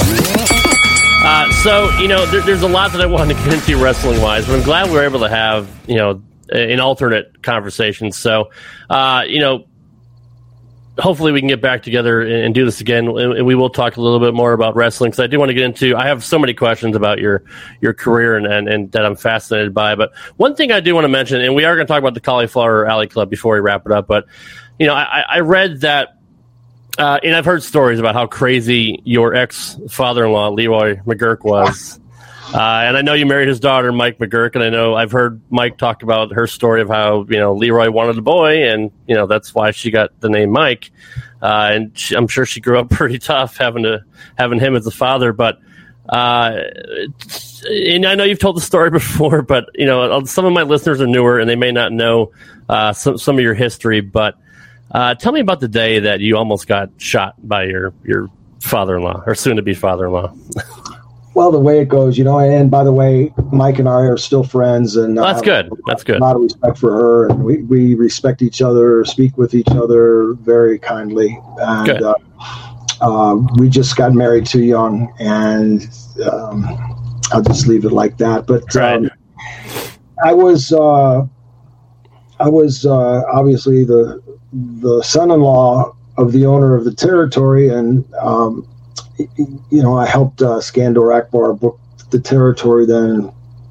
Uh, so you know, there, there's a lot that I wanted to get into wrestling wise, but I'm glad we were able to have you know an alternate conversation. So, uh, you know. Hopefully we can get back together and do this again, and we will talk a little bit more about wrestling, because I do want to get into, I have so many questions about your, your career and, and, and that I'm fascinated by. But one thing I do want to mention, and we are going to talk about the Cauliflower Alley Club before we wrap it up, but, you know, I, I read that, uh, and I've heard stories about how crazy your ex-father-in-law, Leroy McGuirk, was. Uh, and I know you married his daughter, Mike McGuirk, and I know I've heard Mike talk about her story of how, you know, Leroy wanted a boy, and, you know, that's why she got the name Mike. Uh, and she, I'm sure she grew up pretty tough having to having him as a father. But, uh, and I know you've told the story before, but, you know, some of my listeners are newer and they may not know uh, some, some of your history. But uh, tell me about the day that you almost got shot by your, your father-in-law, or soon-to-be father-in-law. Well, the way it goes, you know, and by the way, Mike and I are still friends, and well, that's good. That's good. A lot of respect for her, and we, we respect each other, speak with each other very kindly, and good. Uh, uh, we just got married too young, and um, I'll just leave it like that. But right. um, I was, uh, I was uh, obviously the the son-in-law of the owner of the territory, and. Um, You know, I helped uh, Skandor Akbar book the territory then.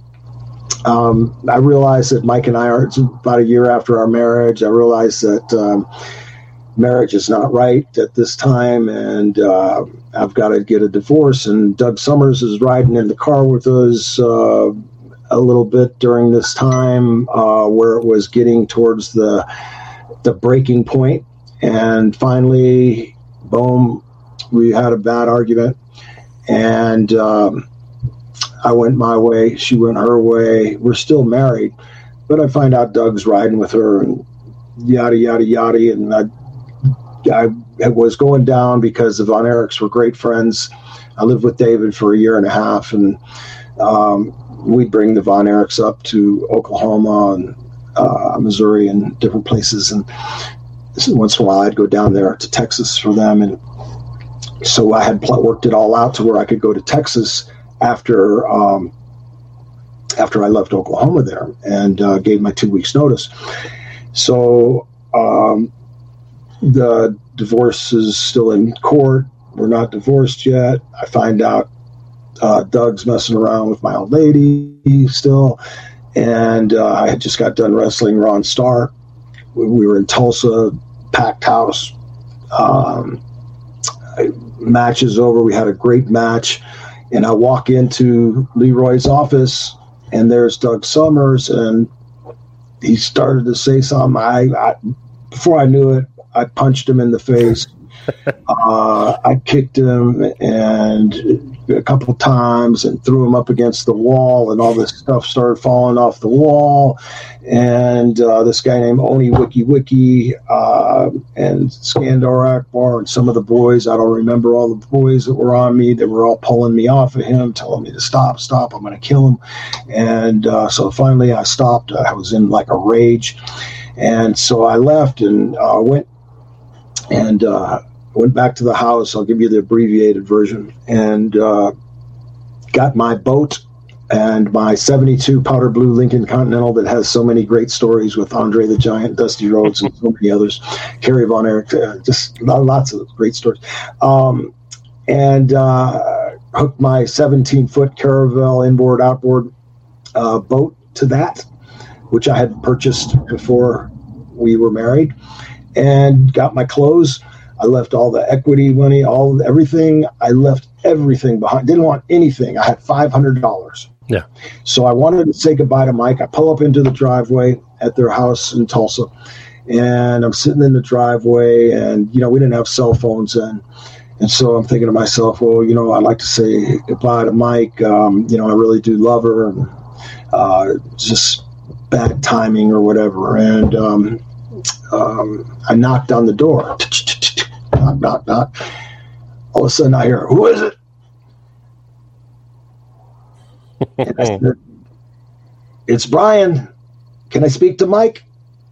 Um, I realized that Mike and I are, it's about a year after our marriage, I realized that um, marriage is not right at this time, and uh, I've got to get a divorce. And Doug Summers is riding in the car with us uh, a little bit during this time uh, where it was getting towards the the breaking point. And finally, boom, we had a bad argument, and um, I went my way. She went her way. We're still married, but I find out Doug's riding with her, and yada, yada, yada. And I, I was going down because the Von Erichs were great friends. I lived with David for a year and a half, and um, we'd bring the Von Erichs up to Oklahoma and uh, Missouri and different places. And once in a while I'd go down there to Texas for them, and so I had pl- worked it all out to where I could go to Texas after um, after I left Oklahoma there, and uh, gave my two weeks notice. So um, the divorce is still in court. We're not divorced yet. I find out uh, Doug's messing around with my old lady still, and uh, I had just got done wrestling Ron Starr. We, we were in Tulsa, packed house. Um, I, match is over. We had a great match, and I walk into Leroy's office, and there's Doug Summers, and he started to say something. I, I before I knew it, I punched him in the face. uh, I kicked him and a couple times and threw him up against the wall, and all this stuff started falling off the wall. And uh, this guy named Oni Wiki Wiki uh, and Skandar Akbar and some of the boys, I don't remember all the boys that were on me, they were all pulling me off of him, telling me to stop, stop, I'm going to kill him. And uh, so finally I stopped. I was in like a rage. And so I left and uh, went and uh, went back to the house. I'll give you the abbreviated version. And uh, got my boat and my seventy-two powder blue Lincoln Continental that has so many great stories with Andre the Giant, Dusty Rhodes, and so many others. Kerry Von Erich, uh, just lots of great stories. Um, and uh, hooked my seventeen-foot Caravel inboard, outboard uh, boat to that, which I had purchased before we were married, and got my clothes. I left all the equity money, all everything. I left everything behind. Didn't want anything. I had five hundred dollars. Yeah. So I wanted to say goodbye to Mike. I pull up into the driveway at their house in Tulsa, and I'm sitting in the driveway, and, you know, we didn't have cell phones then. And so I'm thinking to myself, well, you know, I'd like to say goodbye to Mike. Um, you know, I really do love her. And, uh, just bad timing or whatever. And um, um, I knocked on the door. Knock, knock, knock. All of a sudden I hear, who is it? And I said, it's Brian. Can I speak to Mike?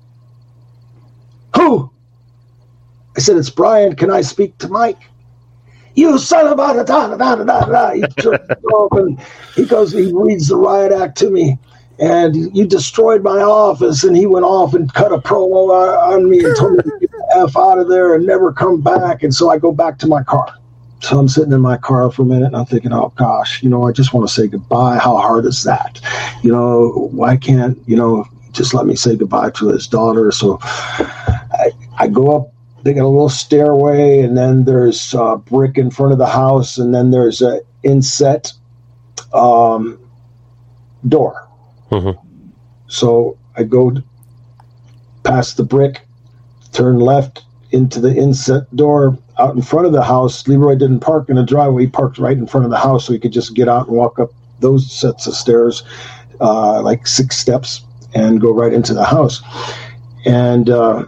Who? I said, it's Brian. Can I speak to Mike? You son of a da da da da da da. He jerks off and he goes, he reads the riot act to me. And you destroyed my office. And he went off and cut a promo on me and told me to get the F out of there and never come back. And so I go back to my car. So I'm sitting in my car for a minute and I'm thinking, oh gosh, you know, I just want to say goodbye. How hard is that? You know, why can't, you know, just let me say goodbye to his daughter? So I, I go up, they got a little stairway, and then there's a brick in front of the house, and then there's a inset um, door. Mm-hmm. So I go past the brick, turn left into the inset door out in front of the house. Leroy didn't park in the driveway. He parked right in front of the house so he could just get out and walk up those sets of stairs, uh, like six steps, and go right into the house. And uh,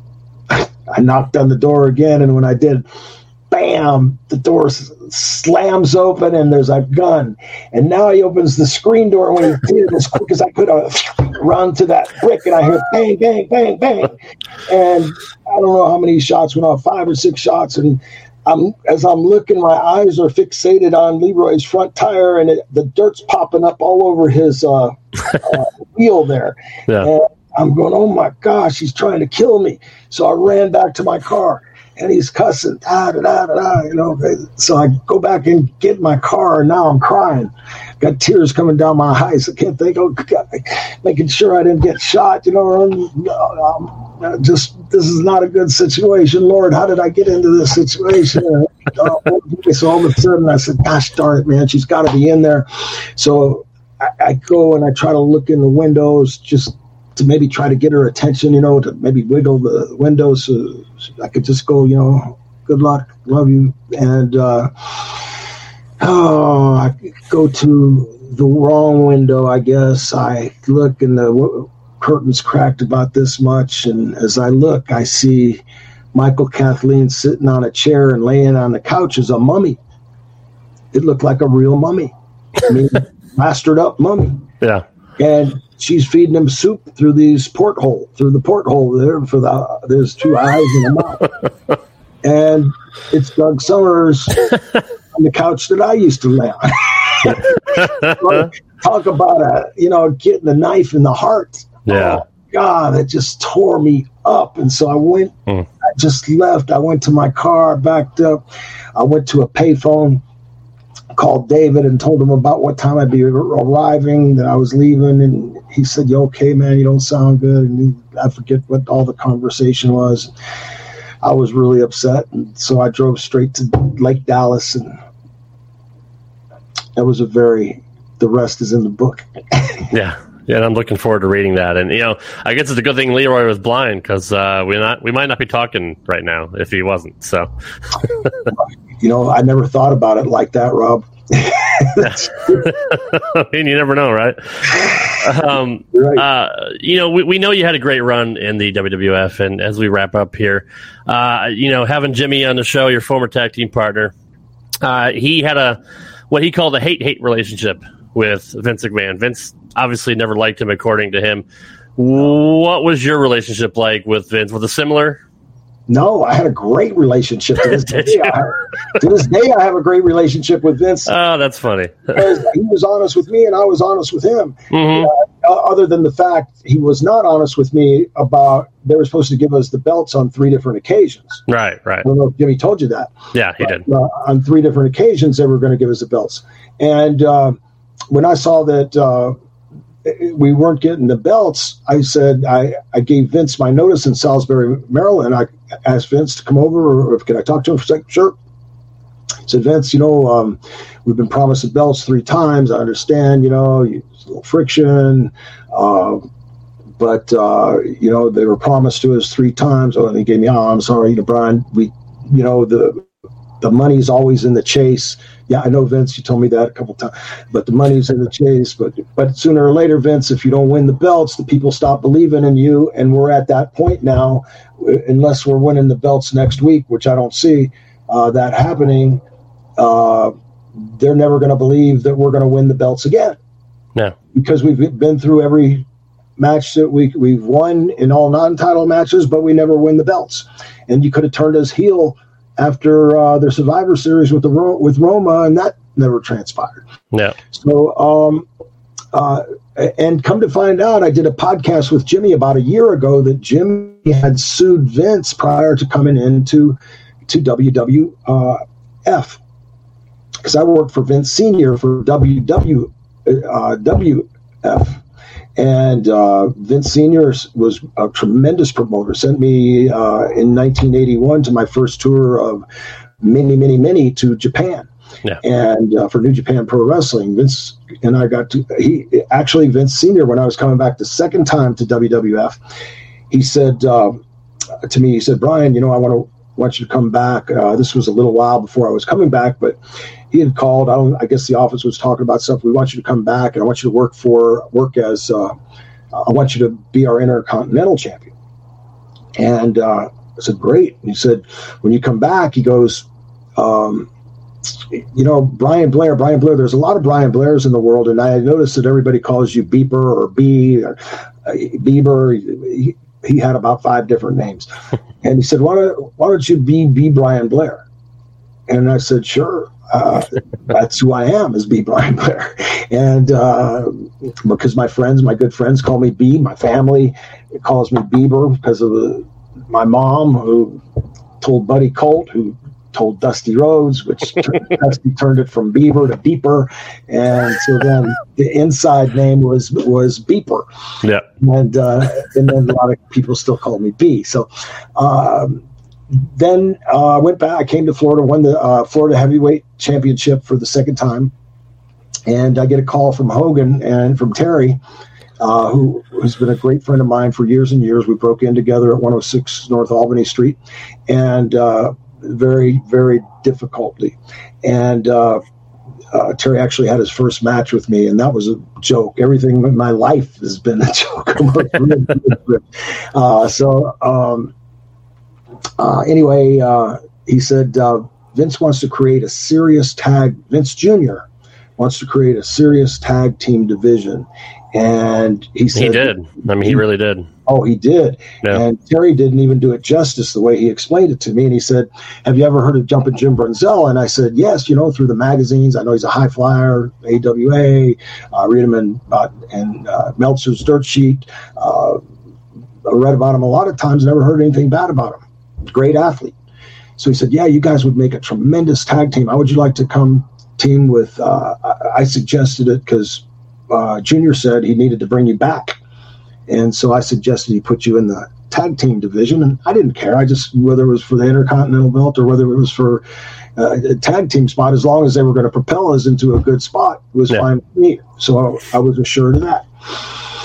I knocked on the door again, and when I did, bam, the door s- slams open, and there's a gun. And now he opens the screen door, and when he did it as quick as I could, I run to that brick, and I hear bang, bang, bang, bang. And I don't know how many shots went off, five or six shots. And I'm as I'm looking, my eyes are fixated on Leroy's front tire, and it, the dirt's popping up all over his uh, uh, wheel there. Yeah. And I'm going, oh my gosh, he's trying to kill me. So I ran back to my car, and he's cussing, da da da da da, you know. So I go back and get my car, and now I'm crying. Got tears coming down my eyes. I can't think, oh, God, making sure I didn't get shot, you know. Um, just, this is not a good situation. Lord, how did I get into this situation? uh, so all of a sudden I said, gosh darn it, man, she's got to be in there. So I, I go and I try to look in the windows just to maybe try to get her attention, you know, to maybe wiggle the windows so I could just go, you know, good luck, love you. And uh, oh, I go to the wrong window, I guess. I look and the w- curtain's cracked about this much. And as I look, I see Michael Kathleen sitting on a chair and laying on the couch as a mummy. It looked like a real mummy. I mean, plastered up mummy. Yeah. And she's feeding him soup through these porthole, through the porthole there. For the there's two eyes and a mouth, and it's Doug Summers on the couch that I used to lay on. Talk about a you know getting the knife in the heart. Yeah, oh, God, it just tore me up. And so I went. Mm. I just left. I went to my car, backed up. I went to a payphone. Called David and told him about what time I'd be arriving, that I was leaving, and he said, "You okay, man? You don't sound good." And he, I forget what all the conversation was. I was really upset, and so I drove straight to Lake Dallas, and that was a very. The rest is in the book. Yeah, Yeah, and I'm looking forward to reading that. And, you know, I guess it's a good thing Leroy was blind because uh, we not we might not be talking right now if he wasn't. So, you know, I never thought about it like that, Rob. I mean, you never know, right? Um, right. Uh, you know, we, we know you had a great run in the W W F, and as we wrap up here, uh, you know, having Jimmy on the show, your former tag team partner, uh, he had a what he called a hate-hate relationship with Vince McMahon. Vince obviously never liked him, according to him. What was your relationship like with Vince? Was it similar? No, I had a great relationship to this day. I, to this day, I have a great relationship with Vince. Oh, that's funny. Because he was honest with me, and I was honest with him. Mm-hmm. Uh, other than the fact he was not honest with me about they were supposed to give us the belts on three different occasions. Right, right. I don't know if Jimmy told you that. Yeah, he but, did. Uh, on three different occasions, they were going to give us the belts. And uh, when I saw that uh, we weren't getting the belts, I said, I, I gave Vince my notice in Salisbury, Maryland. I asked Vince to come over, or can I talk to him for a second? Sure. I said, Vince, you know, um, we've been promised the belts three times. I understand, you know, there's a little friction. Uh, but, uh, you know, they were promised to us three times. Oh, and they gave me, oh, I'm sorry, you know, Brian, we, you know, the the money's always in the chase. Yeah, I know, Vince, you told me that a couple times, but the money's in the chase. But but sooner or later, Vince, if you don't win the belts, the people stop believing in you. And we're at that point now, unless we're winning the belts next week, which I don't see uh, that happening. Uh, they're never going to believe that we're going to win the belts again. No, because we've been through every match that we, we've won in all non-title matches, but we never win the belts. And you could have turned us heel after uh, their Survivor Series with the with Roma, and that never transpired. No. So, um, uh, and come to find out, I did a podcast with Jimmy about a year ago that Jimmy had sued Vince prior to coming into to W W F, because I worked for Vince Senior for W W F. And uh, Vince Senior was a tremendous promoter, sent me uh, in nineteen eighty-one to my first tour of Mini, Mini, Mini to Japan. Yeah. And uh, for New Japan Pro Wrestling, Vince and I got to, he actually, Vince Senior, when I was coming back the second time to W W F, he said uh, to me, he said, Brian, you know, I want to want you to come back. Uh, this was a little while before I was coming back, but he had called. I don't. I guess the office was talking about stuff. We want you to come back, and I want you to work for work as. Uh, I want you to be our Intercontinental Champion. And uh, I said, great. And he said, when you come back, he goes, um, you know, Brian Blair, Brian Blair. There's a lot of Brian Blairs in the world, and I noticed that everybody calls you Beeper or B or uh, Bieber. He, he had about five different names, and he said, why don't why don't you be B Brian Blair? And I said, sure. Uh, that's who I am, is B Brian Blair. And uh, because my friends, my good friends call me B, my family calls me Bieber because of the, my mom who told Buddy Colt, who told Dusty Rhodes, which Dusty turned it from Beaver to Beeper. And so then the inside name was was Beeper. Yeah. And, uh, and then a lot of people still call me B. So, um, Then I uh, went back. I came to Florida, won the uh, Florida Heavyweight Championship for the second time, and I get a call from Hogan and from Terry, uh, who has been a great friend of mine for years and years. We broke in together at one oh six North Albany Street, and uh, very, very difficultly. And uh, uh, Terry actually had his first match with me, and that was a joke. Everything in my life has been a joke. uh, so. Um, Uh, anyway, uh, he said, uh, Vince wants to create a serious tag, Vince Junior wants to create a serious tag team division. And he said, he did. I mean, he really did. Oh, he did. Yeah. And Terry didn't even do it justice the way he explained it to me. And he said, have you ever heard of Jumpin' Jim Brunzell? And I said, yes, you know, through the magazines. I know he's a high flyer, A W A, uh, read him in, uh, in uh, Meltzer's Dirt Sheet. Uh, I read about him a lot of times, never heard anything bad about him. Great athlete. So he said, yeah, you guys would make a tremendous tag team. How would you like to come team with, uh, I suggested it because uh, Junior said he needed to bring you back. And so I suggested he put you in the tag team division. And I didn't care. I just, whether it was for the Intercontinental belt or whether it was for uh, a tag team spot, as long as they were going to propel us into a good spot, it was yeah. fine with me. So I, I was assured of that.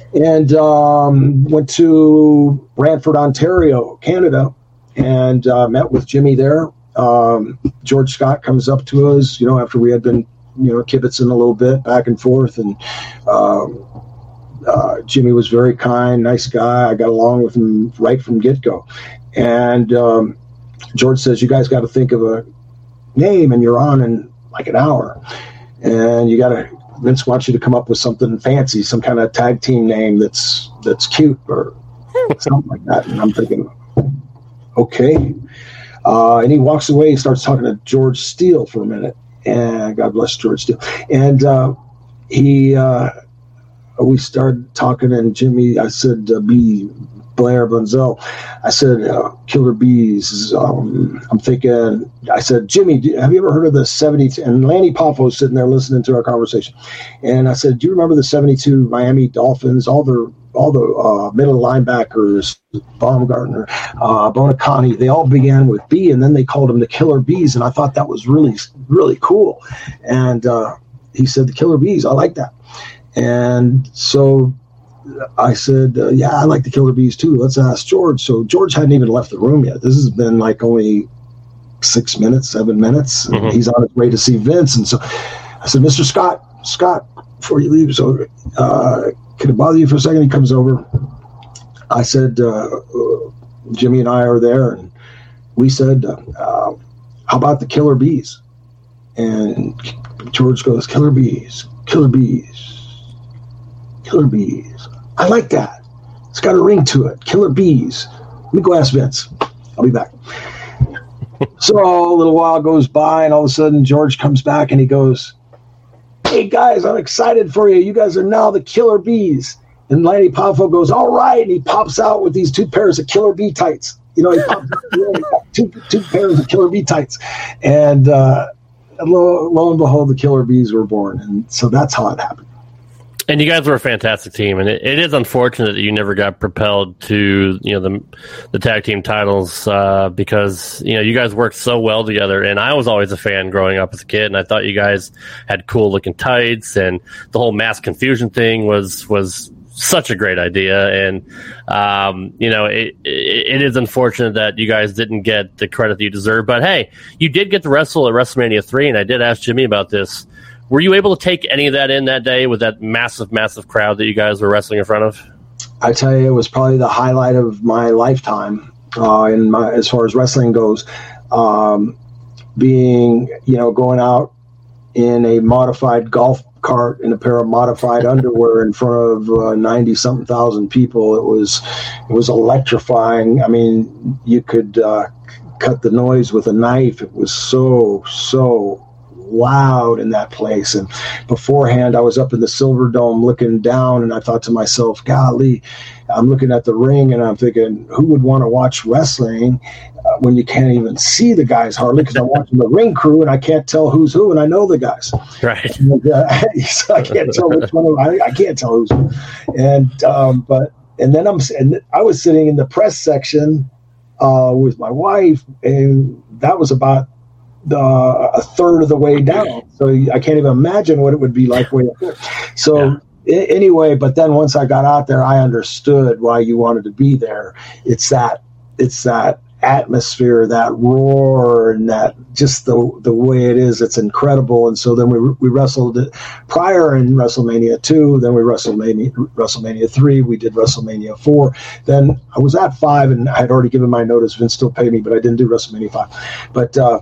and um, went to Brantford, Ontario, Canada, and uh, met with Jimmy there. Um, George Scott comes up to us, you know, after we had been, you know, kibitzing a little bit back and forth, and um, uh, Jimmy was very kind, nice guy. I got along with him right from get-go. And um, George says, you guys got to think of a name, and you're on in like an hour. And you got to, Vince wants you to come up with something fancy, some kind of tag team name that's that's cute or something like that. And I'm thinking, okay. Uh, and he walks away, he starts talking to George Steele for a minute. And God bless George Steele. And uh, he, uh, we started talking, and Jimmy, I said, uh, B. Blair Bunzel, I said, uh, Killer Bees. Um, I'm thinking, I said, Jimmy, do, have you ever heard of the seventy-two? And Lanny Poffo sitting there listening to our conversation. And I said, do you remember the seventy-two Miami Dolphins? All the all the uh, middle linebackers, Baumgartner, uh, Bonacani, they all began with B, and then they called them the Killer Bees. And I thought that was really, really cool. And uh, he said, the Killer Bees, I like that. And so I said, uh, yeah, I like the Killer Bees too. Let's ask George. So George hadn't even left the room yet. This has been like only six minutes, seven minutes. And mm-hmm. He's on his way to see Vince. And so I said, Mister Scott, Scott, before you leave, so uh, can it bother you for a second? He comes over. I said, uh, uh, Jimmy and I are there. And we said, uh, uh, how about the Killer Bees? And George goes, Killer Bees, Killer Bees, Killer Bees. I like that. It's got a ring to it. Killer Bees. Let me go ask Vince. I'll be back. So a little while goes by, and all of a sudden George comes back, and he goes, hey, guys, I'm excited for you. You guys are now the Killer Bees. And Lanny Poffo goes, all right. And he pops out with these two pairs of Killer Bee tights. You know, he pops out with two, two pairs of Killer Bee tights. And uh, lo, lo and behold, the Killer Bees were born. And so that's how it happened. And you guys were a fantastic team, and it, it is unfortunate that you never got propelled to, you know, the the tag team titles uh, because, you know, you guys worked so well together. And I was always a fan growing up as a kid, and I thought you guys had cool looking tights, and the whole Mass Confusion thing was was such a great idea. And um, you know, it, it it is unfortunate that you guys didn't get the credit that you deserve. But hey, you did get to wrestle at WrestleMania three, and I did ask Jimmy about this. Were you able to take any of that in that day with that massive, massive crowd that you guys were wrestling in front of? I tell you, it was probably the highlight of my lifetime uh, in my, as far as wrestling goes. Um, being, you know, going out in a modified golf cart in a pair of modified underwear in front of uh, ninety something thousand people. It was, it was electrifying. I mean, you could uh, cut the noise with a knife. It was so, so loud in that place. And beforehand, I was up in the Silver Dome looking down, and I thought to myself, golly, I'm looking at the ring, and I'm thinking, who would want to watch wrestling uh, when you can't even see the guys hardly, because I'm watching the ring crew, and I can't tell who's who, and I know the guys. Right. And, uh, so I can't tell which one. I, I can't tell who's who. And, um, but, and then I'm, and I was sitting in the press section uh, with my wife, and that was about Uh, a third of the way down. So I can't even imagine what it would be like way up there. So yeah. I- anyway, but then once I got out there, I understood why you wanted to be there. It's that, it's that atmosphere, that roar, and that just the the way it is. It's incredible. And so then we we wrestled it prior in WrestleMania two. Then we WrestleMania WrestleMania three. We did WrestleMania four. Then I was at five, and I had already given my notice. Vince still paid me, but I didn't do WrestleMania five. But uh,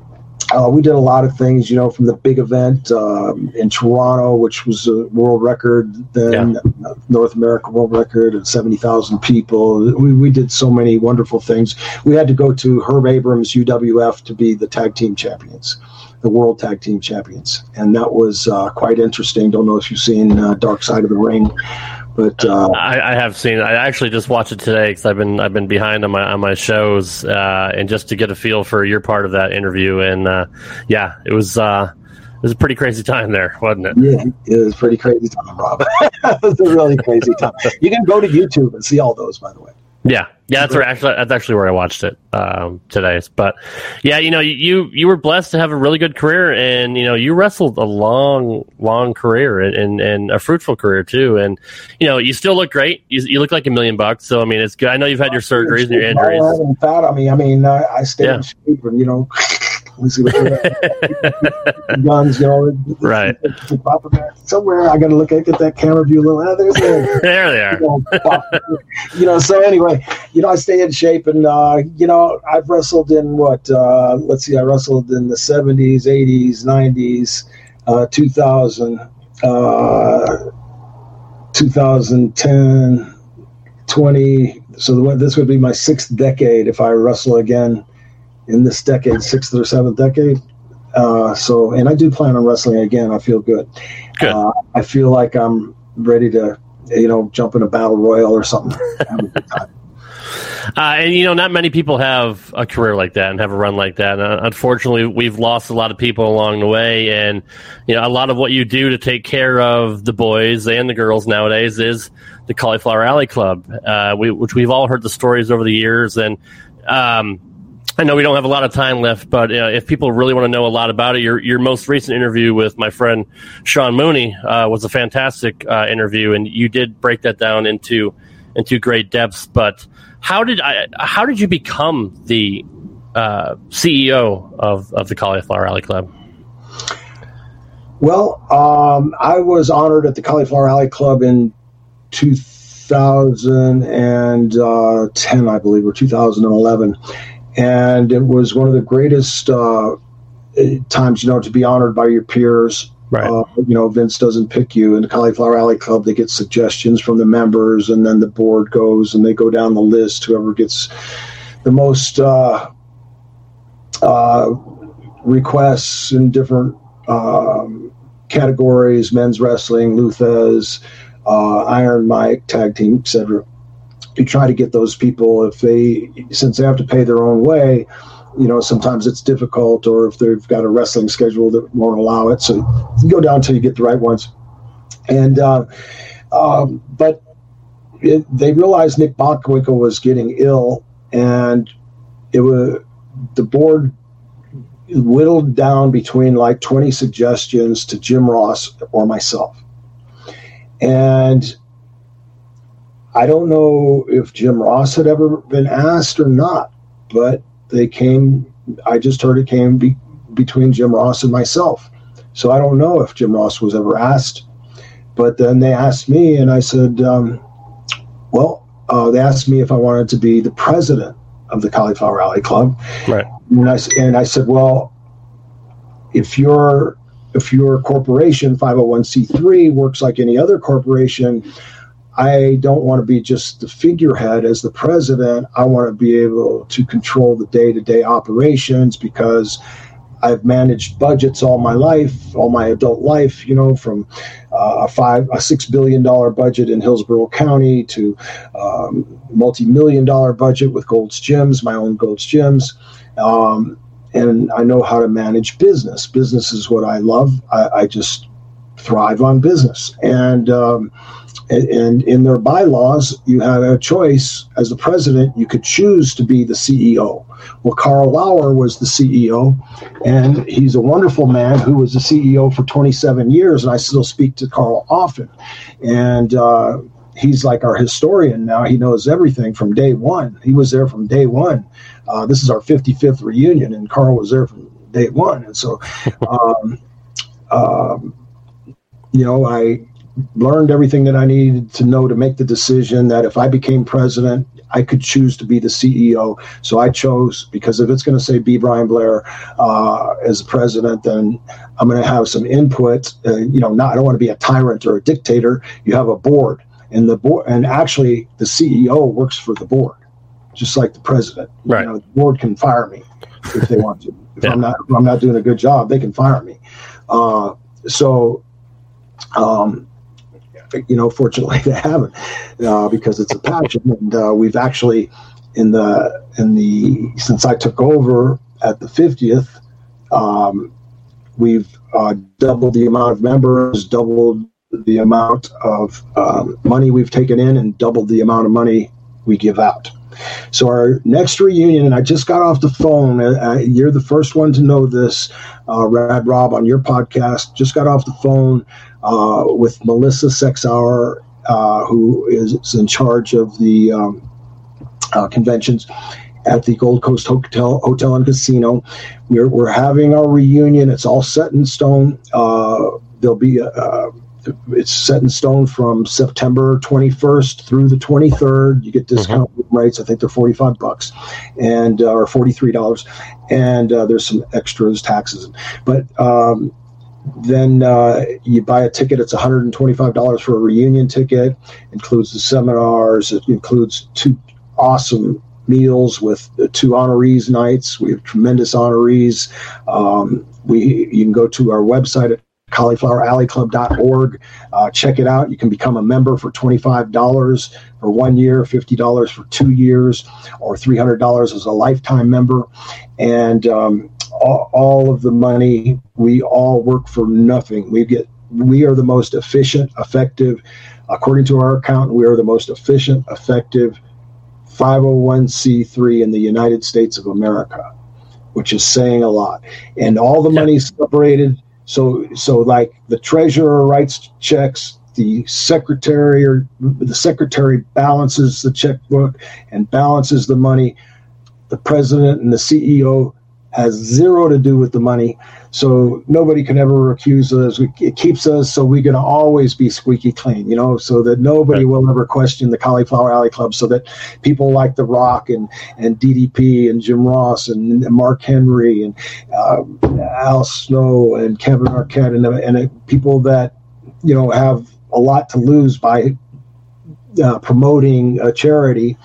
Uh, we did a lot of things, you know, from the big event um, in Toronto, which was a world record, then yeah. North America world record of seventy thousand people. We, we did so many wonderful things. We had to go to Herb Abrams U W F to be the tag team champions, the world tag team champions. And that was uh, quite interesting. Don't know if you've seen uh, Dark Side of the Ring. But uh, I, I have seen. I actually just watched it today because I've been I've been behind on my on my shows, uh, and just to get a feel for your part of that interview. And uh, yeah, it was uh, it was a pretty crazy time there, wasn't it? Yeah, it was a pretty crazy time, Rob. It was a really crazy time. You can go to YouTube and see all those, by the way. Yeah, yeah, that's where actually that's actually where I watched it um, today. But yeah, you know, you you were blessed to have a really good career, and you know, you wrestled a long, long career and, and, and a fruitful career too. And you know, you still look great. You, you look like a million bucks. So I mean, it's good. I know you've had your surgeries and your injuries. I haven't fat on me. I mean, I, I stay yeah. in shape, and you know. Guns, you know, right? Somewhere I got to look at get that camera view a little. Ah, there's a, there they are. You know, you know, so anyway, you know, I stay in shape, and uh, you know, I've wrestled in what? Uh, let's see, I wrestled in the seventies, eighties, nineties, uh, two thousand, uh, twenty ten, twenty. So the, this would be my sixth decade if I wrestle again. In this decade, sixth or seventh decade. Uh, so, and I do plan on wrestling again. I feel good. Good. Uh, I feel like I'm ready to, you know, jump in a battle royal or something. Have a good time. Uh, and, you know, not many people have a career like that and have a run like that. And, uh, unfortunately, we've lost a lot of people along the way. And, you know, a lot of what you do to take care of the boys and the girls nowadays is the Cauliflower Alley Club, uh, we, which we've all heard the stories over the years. And, um, I know we don't have a lot of time left, but uh, if people really want to know a lot about it, your your most recent interview with my friend Sean Mooney uh, was a fantastic uh, interview, and you did break that down into into great depths. But how did I? How did you become the uh, C E O of, of the Cauliflower Alley Club? Well, um, I was honored at the Cauliflower Alley Club in two thousand ten, I believe, or two thousand eleven. And it was one of the greatest uh, times, you know, to be honored by your peers. Right. Uh, you know, Vince doesn't pick you. In the Cauliflower Alley Club, they get suggestions from the members, and then the board goes and they go down the list. Whoever gets the most uh, uh, requests in different um, categories, men's wrestling, Luthez, uh, Iron Mike, tag team, et cetera. You try to get those people, if they, since they have to pay their own way, you know, sometimes it's difficult, or if they've got a wrestling schedule that won't allow it. So you go down until you get the right ones. And, uh, um, but it, they realized Nick Bockwinkel was getting ill, and it was, the board whittled down between like twenty suggestions to Jim Ross or myself. And I don't know if Jim Ross had ever been asked or not, but they came, I just heard it came be, between Jim Ross and myself. So I don't know if Jim Ross was ever asked, but then they asked me, and I said, um, well, uh, they asked me if I wanted to be the president of the Cauliflower Alley Club. Right. And I, and I said, well, if your if your corporation, five oh one c three, works like any other corporation, I don't want to be just the figurehead as the president. I want to be able to control the day-to-day operations, because I've managed budgets all my life, all my adult life, you know, from uh, a five, a six billion dollar budget in Hillsborough County to um, multi-million dollar budget with Gold's Gyms, my own Gold's Gyms. Um, and I know how to manage business. Business is what I love. I, I just thrive on business. And, um, And in their bylaws, you had a choice as the president. You could choose to be the C E O. Well, Carl Lauer was the C E O, and he's a wonderful man who was the C E O for twenty-seven years, and I still speak to Carl often. And uh, he's like our historian now. He knows everything from day one. He was there from day one. Uh, this is our fifty-fifth reunion, and Carl was there from day one. And so, um, um, you know, I learned everything that I needed to know to make the decision that if I became president, I could choose to be the C E O. So I chose, because if it's going to say B. Brian Blair uh, as the president, then I'm going to have some input. Uh, you know, not I don't want to be a tyrant or a dictator. You have a board, and the board, and actually the C E O works for the board, just like the president. Right. You know, the board can fire me if they want to. If yeah. I'm not, if I'm not doing a good job, they can fire me. Uh, so. Um, You know, fortunately they haven't, uh, because it's a passion, and uh, we've actually, in the in the since I took over at the fiftieth, um, we've uh, doubled the amount of members, doubled the amount of um, money we've taken in, and doubled the amount of money we give out. So our next reunion, and I just got off the phone. Uh, you're the first one to know this, uh, Rad Rob, on your podcast. Just got off the phone uh, with Melissa Sexauer, uh, who is in charge of the um, uh, conventions at the Gold Coast Hotel, Hotel and Casino. We're, we're having our reunion. It's all set in stone. Uh, there'll be a, a It's set in stone from September twenty-first through the twenty-third. You get discount mm-hmm. rates. I think they're forty-five bucks and uh, or forty-three dollars. And uh, there's some extras, taxes. But um, then uh, you buy a ticket. It's one hundred twenty-five dollars for a reunion ticket. Includes the seminars. It includes two awesome meals with two honorees nights. We have tremendous honorees. Um, we you can go to our website at cauliflower alley club dot org. Uh, check it out. You can become a member for twenty-five dollars for one year, fifty dollars for two years, or three hundred dollars as a lifetime member. And um, all, all of the money, we all work for nothing. We get, we are the most efficient, effective, according to our accountant, we are the most efficient, effective five oh one c three in the United States of America, which is saying a lot. And all the money is separated. So, so like the treasurer writes checks, the secretary or the secretary balances the checkbook and balances the money. The president and the C E O has zero to do with the money. So nobody can ever accuse us. It keeps us so we're going to always be squeaky clean, you know, so that nobody will ever question the Cauliflower Alley Club, so that people like The Rock and, and D D P and Jim Ross and Mark Henry and uh, Al Snow and Kevin Arquette and, and uh, people that, you know, have a lot to lose by uh, promoting a charity,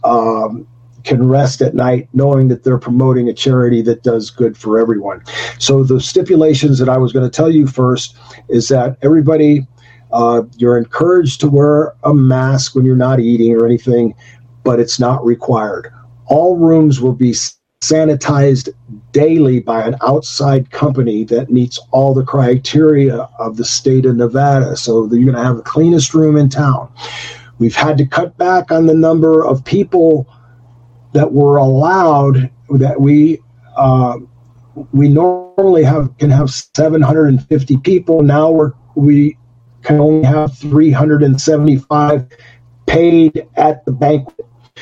um, can rest at night knowing that they're promoting a charity that does good for everyone. So the stipulations that I was going to tell you first is that everybody, uh, you're encouraged to wear a mask when you're not eating or anything, but it's not required. All rooms will be sanitized daily by an outside company that meets all the criteria of the state of Nevada. So you're going to have the cleanest room in town. We've had to cut back on the number of people that were allowed. That we uh, we normally have can have seven hundred fifty people. Now we're we can only have three hundred seventy-five paid at the banquet.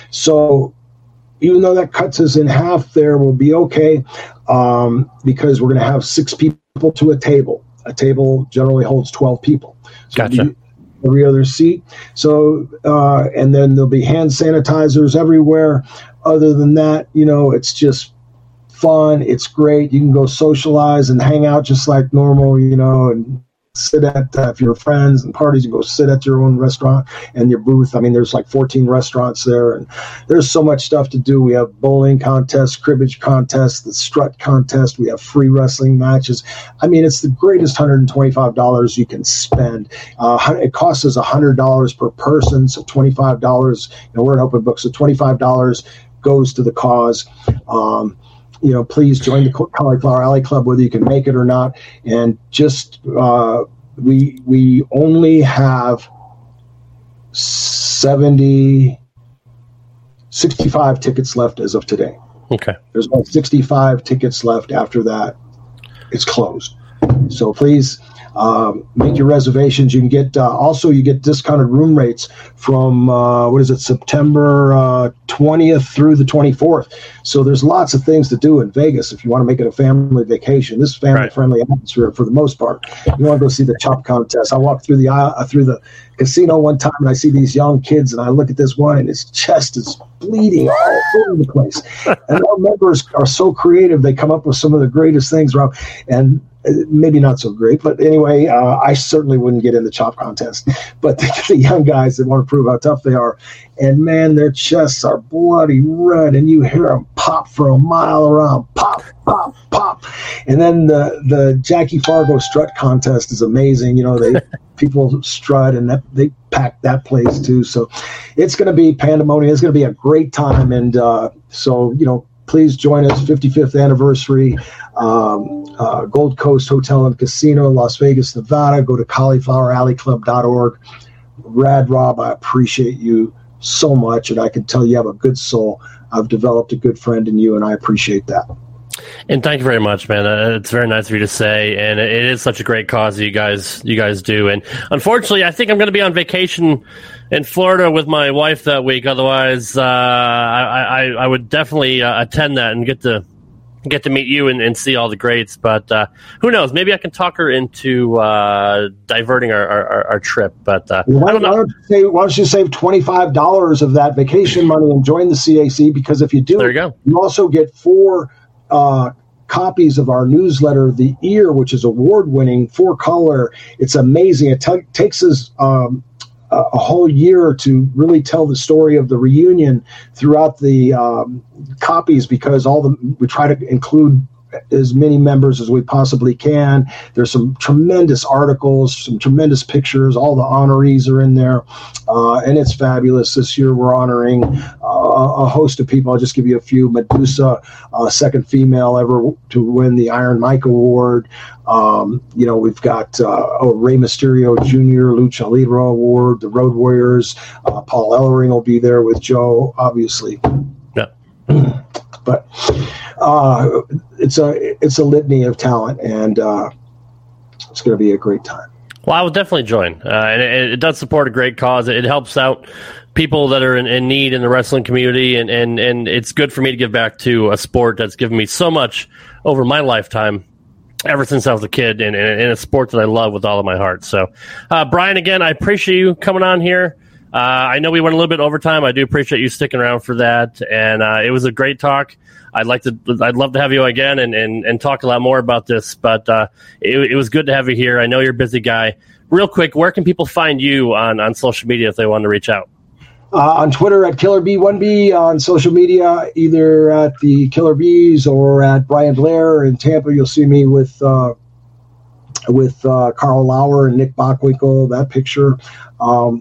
So even though that cuts us in half, there will be okay, um, because we're going to have six people to a table. A table generally holds twelve people. So gotcha. You, every other seat. So, uh, and then there'll be hand sanitizers everywhere. Other than that, you know, it's just fun. It's great. You can go socialize and hang out just like normal, you know, and sit at, uh, if you're friends and parties, you go sit at your own restaurant and your booth. I mean, there's like fourteen restaurants there, and there's so much stuff to do. We have bowling contests, cribbage contests, the strut contest. We have free wrestling matches. I mean, it's the greatest one hundred twenty-five dollars you can spend. Uh, it costs us one hundred dollars per person, so twenty-five dollars. You know, we're an open book, so twenty-five dollars goes to the cause. Um, you know, please join the Cauliflower Alley Club, whether you can make it or not. And just, uh, we, we only have seventy, sixty-five tickets left as of today. Okay. There's about sixty-five tickets left. After that, it's closed. So please, um, make your reservations. You can get, uh, also you get discounted room rates from, uh, what is it, September uh, twentieth through the twenty-fourth. So there's lots of things to do in Vegas if you want to make it a family vacation. This is family-friendly right. atmosphere for the most part. You want to go see the chop contest. I walked through the uh, through the casino one time, and I see these young kids, and I look at this one, and his chest is bleeding all over the place. And our members are so creative; they come up with some of the greatest things, Rob. And maybe not so great, but anyway, uh, I certainly wouldn't get in the chop contest. But the, the young guys that want to prove how tough they are, and man, their chests are bloody red, and you hear them pop for a mile around, pop, pop, pop. And then the the Jackie Fargo strut contest is amazing. You know, they people strut, and that, they pack that place too. So it's going to be pandemonium. It's going to be a great time, and uh, so you know. Please join us, fifty-fifth anniversary, um, uh, Gold Coast Hotel and Casino, Las Vegas, Nevada. Go to cauliflower alley club dot org. Rad Rob, I appreciate you so much, and I can tell you have a good soul. I've developed a good friend in you, and I appreciate that. And thank you very much, man. Uh, it's very nice of you to say, and it is such a great cause that you guys you guys do. And unfortunately, I think I'm going to be on vacation in Florida with my wife that week. Otherwise, uh, I, I I would definitely uh, attend that and get to get to meet you and, and see all the greats. But uh, who knows? Maybe I can talk her into uh, diverting our, our, our trip. But uh, why, I don't know. Why don't, you save, why don't you save twenty-five dollars of that vacation money and join the C A C? Because if you do, there you go. You also get four uh, copies of our newsletter, The Ear, which is award-winning, four color. It's amazing. It t- takes us um, a, a whole year to really tell the story of the reunion throughout the um, copies, because all the we try to include as many members as we possibly can. There's some tremendous articles, some tremendous pictures. All the honorees are in there, uh, and it's fabulous. This year we're honoring uh, a host of people. I'll just give you a few. Medusa, uh, second female ever to win the Iron Mike Award. Um, you know, we've got uh, oh, Rey Mysterio Junior Lucha Libre Award, the Road Warriors. Uh, Paul Ellering will be there with Joe, obviously. Yeah. But uh, it's a it's a litany of talent, and uh, it's going to be a great time. Well, I would definitely join, uh, and it, it does support a great cause. It helps out people that are in, in need in the wrestling community, and, and, and it's good for me to give back to a sport that's given me so much over my lifetime, ever since I was a kid, and, and, and a sport that I love with all of my heart. So, uh, Brian, again, I appreciate you coming on here. Uh, I know we went a little bit overtime. I do appreciate you sticking around for that, and uh, it was a great talk. I'd like to, I'd love to have you again and, and, and talk a lot more about this, but uh, it, it was good to have you here. I know you're a busy guy. Real quick, where can people find you on, on social media if they want to reach out? Uh, on Twitter at Killer B one B, on social media, either at the Killer Bees or at Brian Blair in Tampa. You'll see me with uh, with uh, Carl Lauer and Nick Bockwinkel, that picture. Um,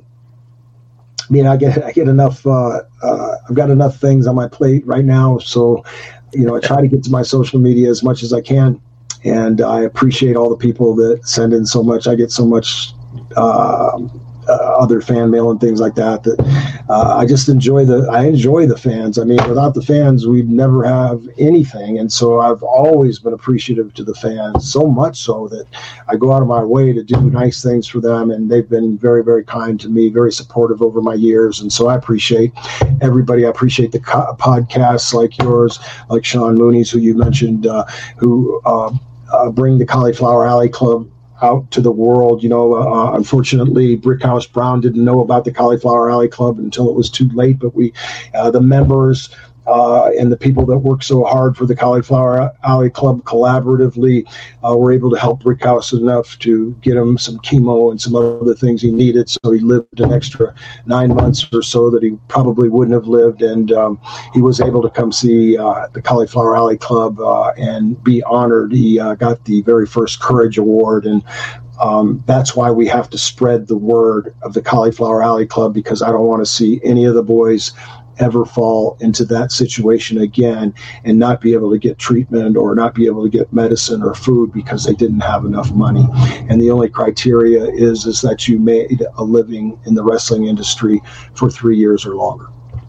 I mean, I get I get enough. Uh, uh, I've got enough things on my plate right now, so you know I try to get to my social media as much as I can, and I appreciate all the people that send in so much. I get so much uh, uh, other fan mail and things like that. That uh, I just enjoy the. I enjoy the fans. I mean, without the fans, we'd never have anything, and so I've always been appreciative to the fans. So much so that I go out of my way to do nice things for them, and they've been very, very kind to me, very supportive over my years, and so I appreciate everybody. I appreciate the co- podcasts like yours, like Sean Mooney's, who you mentioned, uh, who uh, uh, bring the Cauliflower Alley Club out to the world. You know, uh, unfortunately, Brickhouse Brown didn't know about the Cauliflower Alley Club until it was too late, but we, uh, the members, Uh, and the people that work so hard for the Cauliflower Alley Club collaboratively uh, were able to help Brickhouse enough to get him some chemo and some other things he needed. So he lived an extra nine months or so that he probably wouldn't have lived. And um, he was able to come see uh, the Cauliflower Alley Club uh, and be honored. He uh, got the very first Courage Award. And Um, that's why we have to spread the word of the Cauliflower Alley Club, because I don't want to see any of the boys ever fall into that situation again and not be able to get treatment or not be able to get medicine or food because they didn't have enough money. And the only criteria is, is that you made a living in the wrestling industry for three years or longer.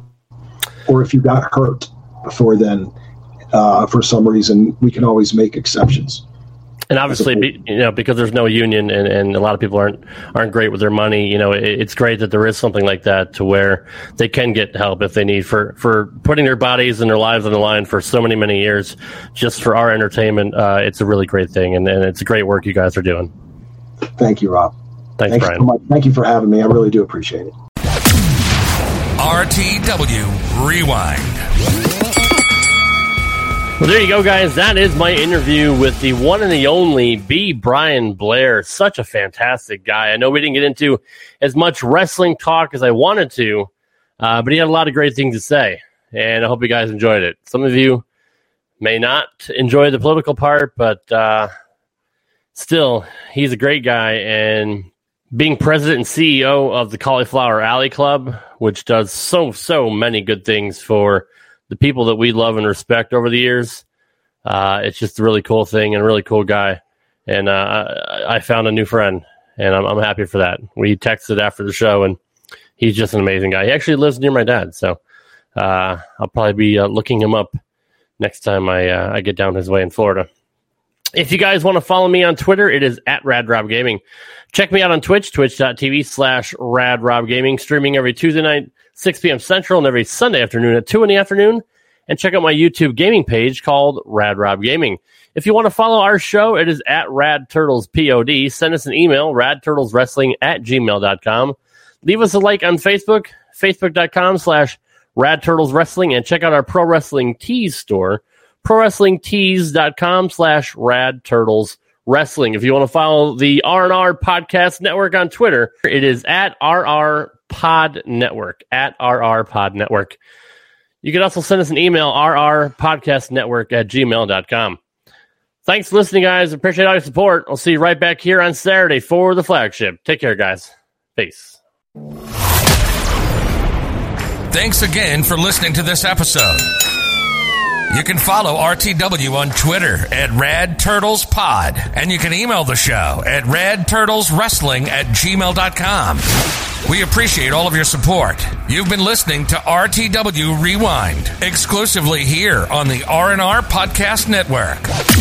Or if you got hurt before then, uh, for some reason, we can always make exceptions. And obviously, be, you know, because there's no union and, and a lot of people aren't aren't great with their money, you know, it, it's great that there is something like that to where they can get help if they need for, for putting their bodies and their lives on the line for so many, many years just for our entertainment. Uh, it's a really great thing, and, and it's great work you guys are doing. Thank you, Rob. Thanks, Thank Brian. You so much. Thank you for having me. I really do appreciate it. R T W Rewind. Well, there you go, guys. That is my interview with the one and the only B. Brian Blair. Such a fantastic guy. I know we didn't get into as much wrestling talk as I wanted to, uh, but he had a lot of great things to say, and I hope you guys enjoyed it. Some of you may not enjoy the political part, but uh, still, he's a great guy, and being president and C E O of the Cauliflower Alley Club, which does so, so many good things for the people that we love and respect over the years. Uh, it's just a really cool thing and a really cool guy. And uh, I, I found a new friend, and I'm, I'm happy for that. We texted after the show, and he's just an amazing guy. He actually lives near my dad, so uh, I'll probably be uh, looking him up next time I uh, I get down his way in Florida. If you guys want to follow me on Twitter, it is at RadRobGaming. Check me out on Twitch, twitch.tv slash RadRobGaming, streaming every Tuesday night, six p.m. Central, and every Sunday afternoon at two in the afternoon. And check out my YouTube gaming page called Rad Rob Gaming. If you want to follow our show, it is at RadTurtlesPod. Send us an email, radturtleswrestling at gmail dot com. Leave us a like on Facebook, facebook.com slash RadTurtlesWrestling, and check out our Pro Wrestling Tees store, prowrestlingtees.com slash radturtleswrestling. If you want to follow the R and R Podcast Network on Twitter, it is at R R Pod Network, at R R Pod Network. You can also send us an email, rrpodcastnetwork at gmail dot com. Thanks for listening, guys. Appreciate all your support. I'll see you right back here on Saturday for the flagship. Take care, guys. Peace. Thanks again for listening to this episode. You can follow R T W on Twitter at RadTurtlesPod, and you can email the show at radturtleswrestling at gmail dot com. We appreciate all of your support. You've been listening to R T W Rewind, exclusively here on the R and R Podcast Network.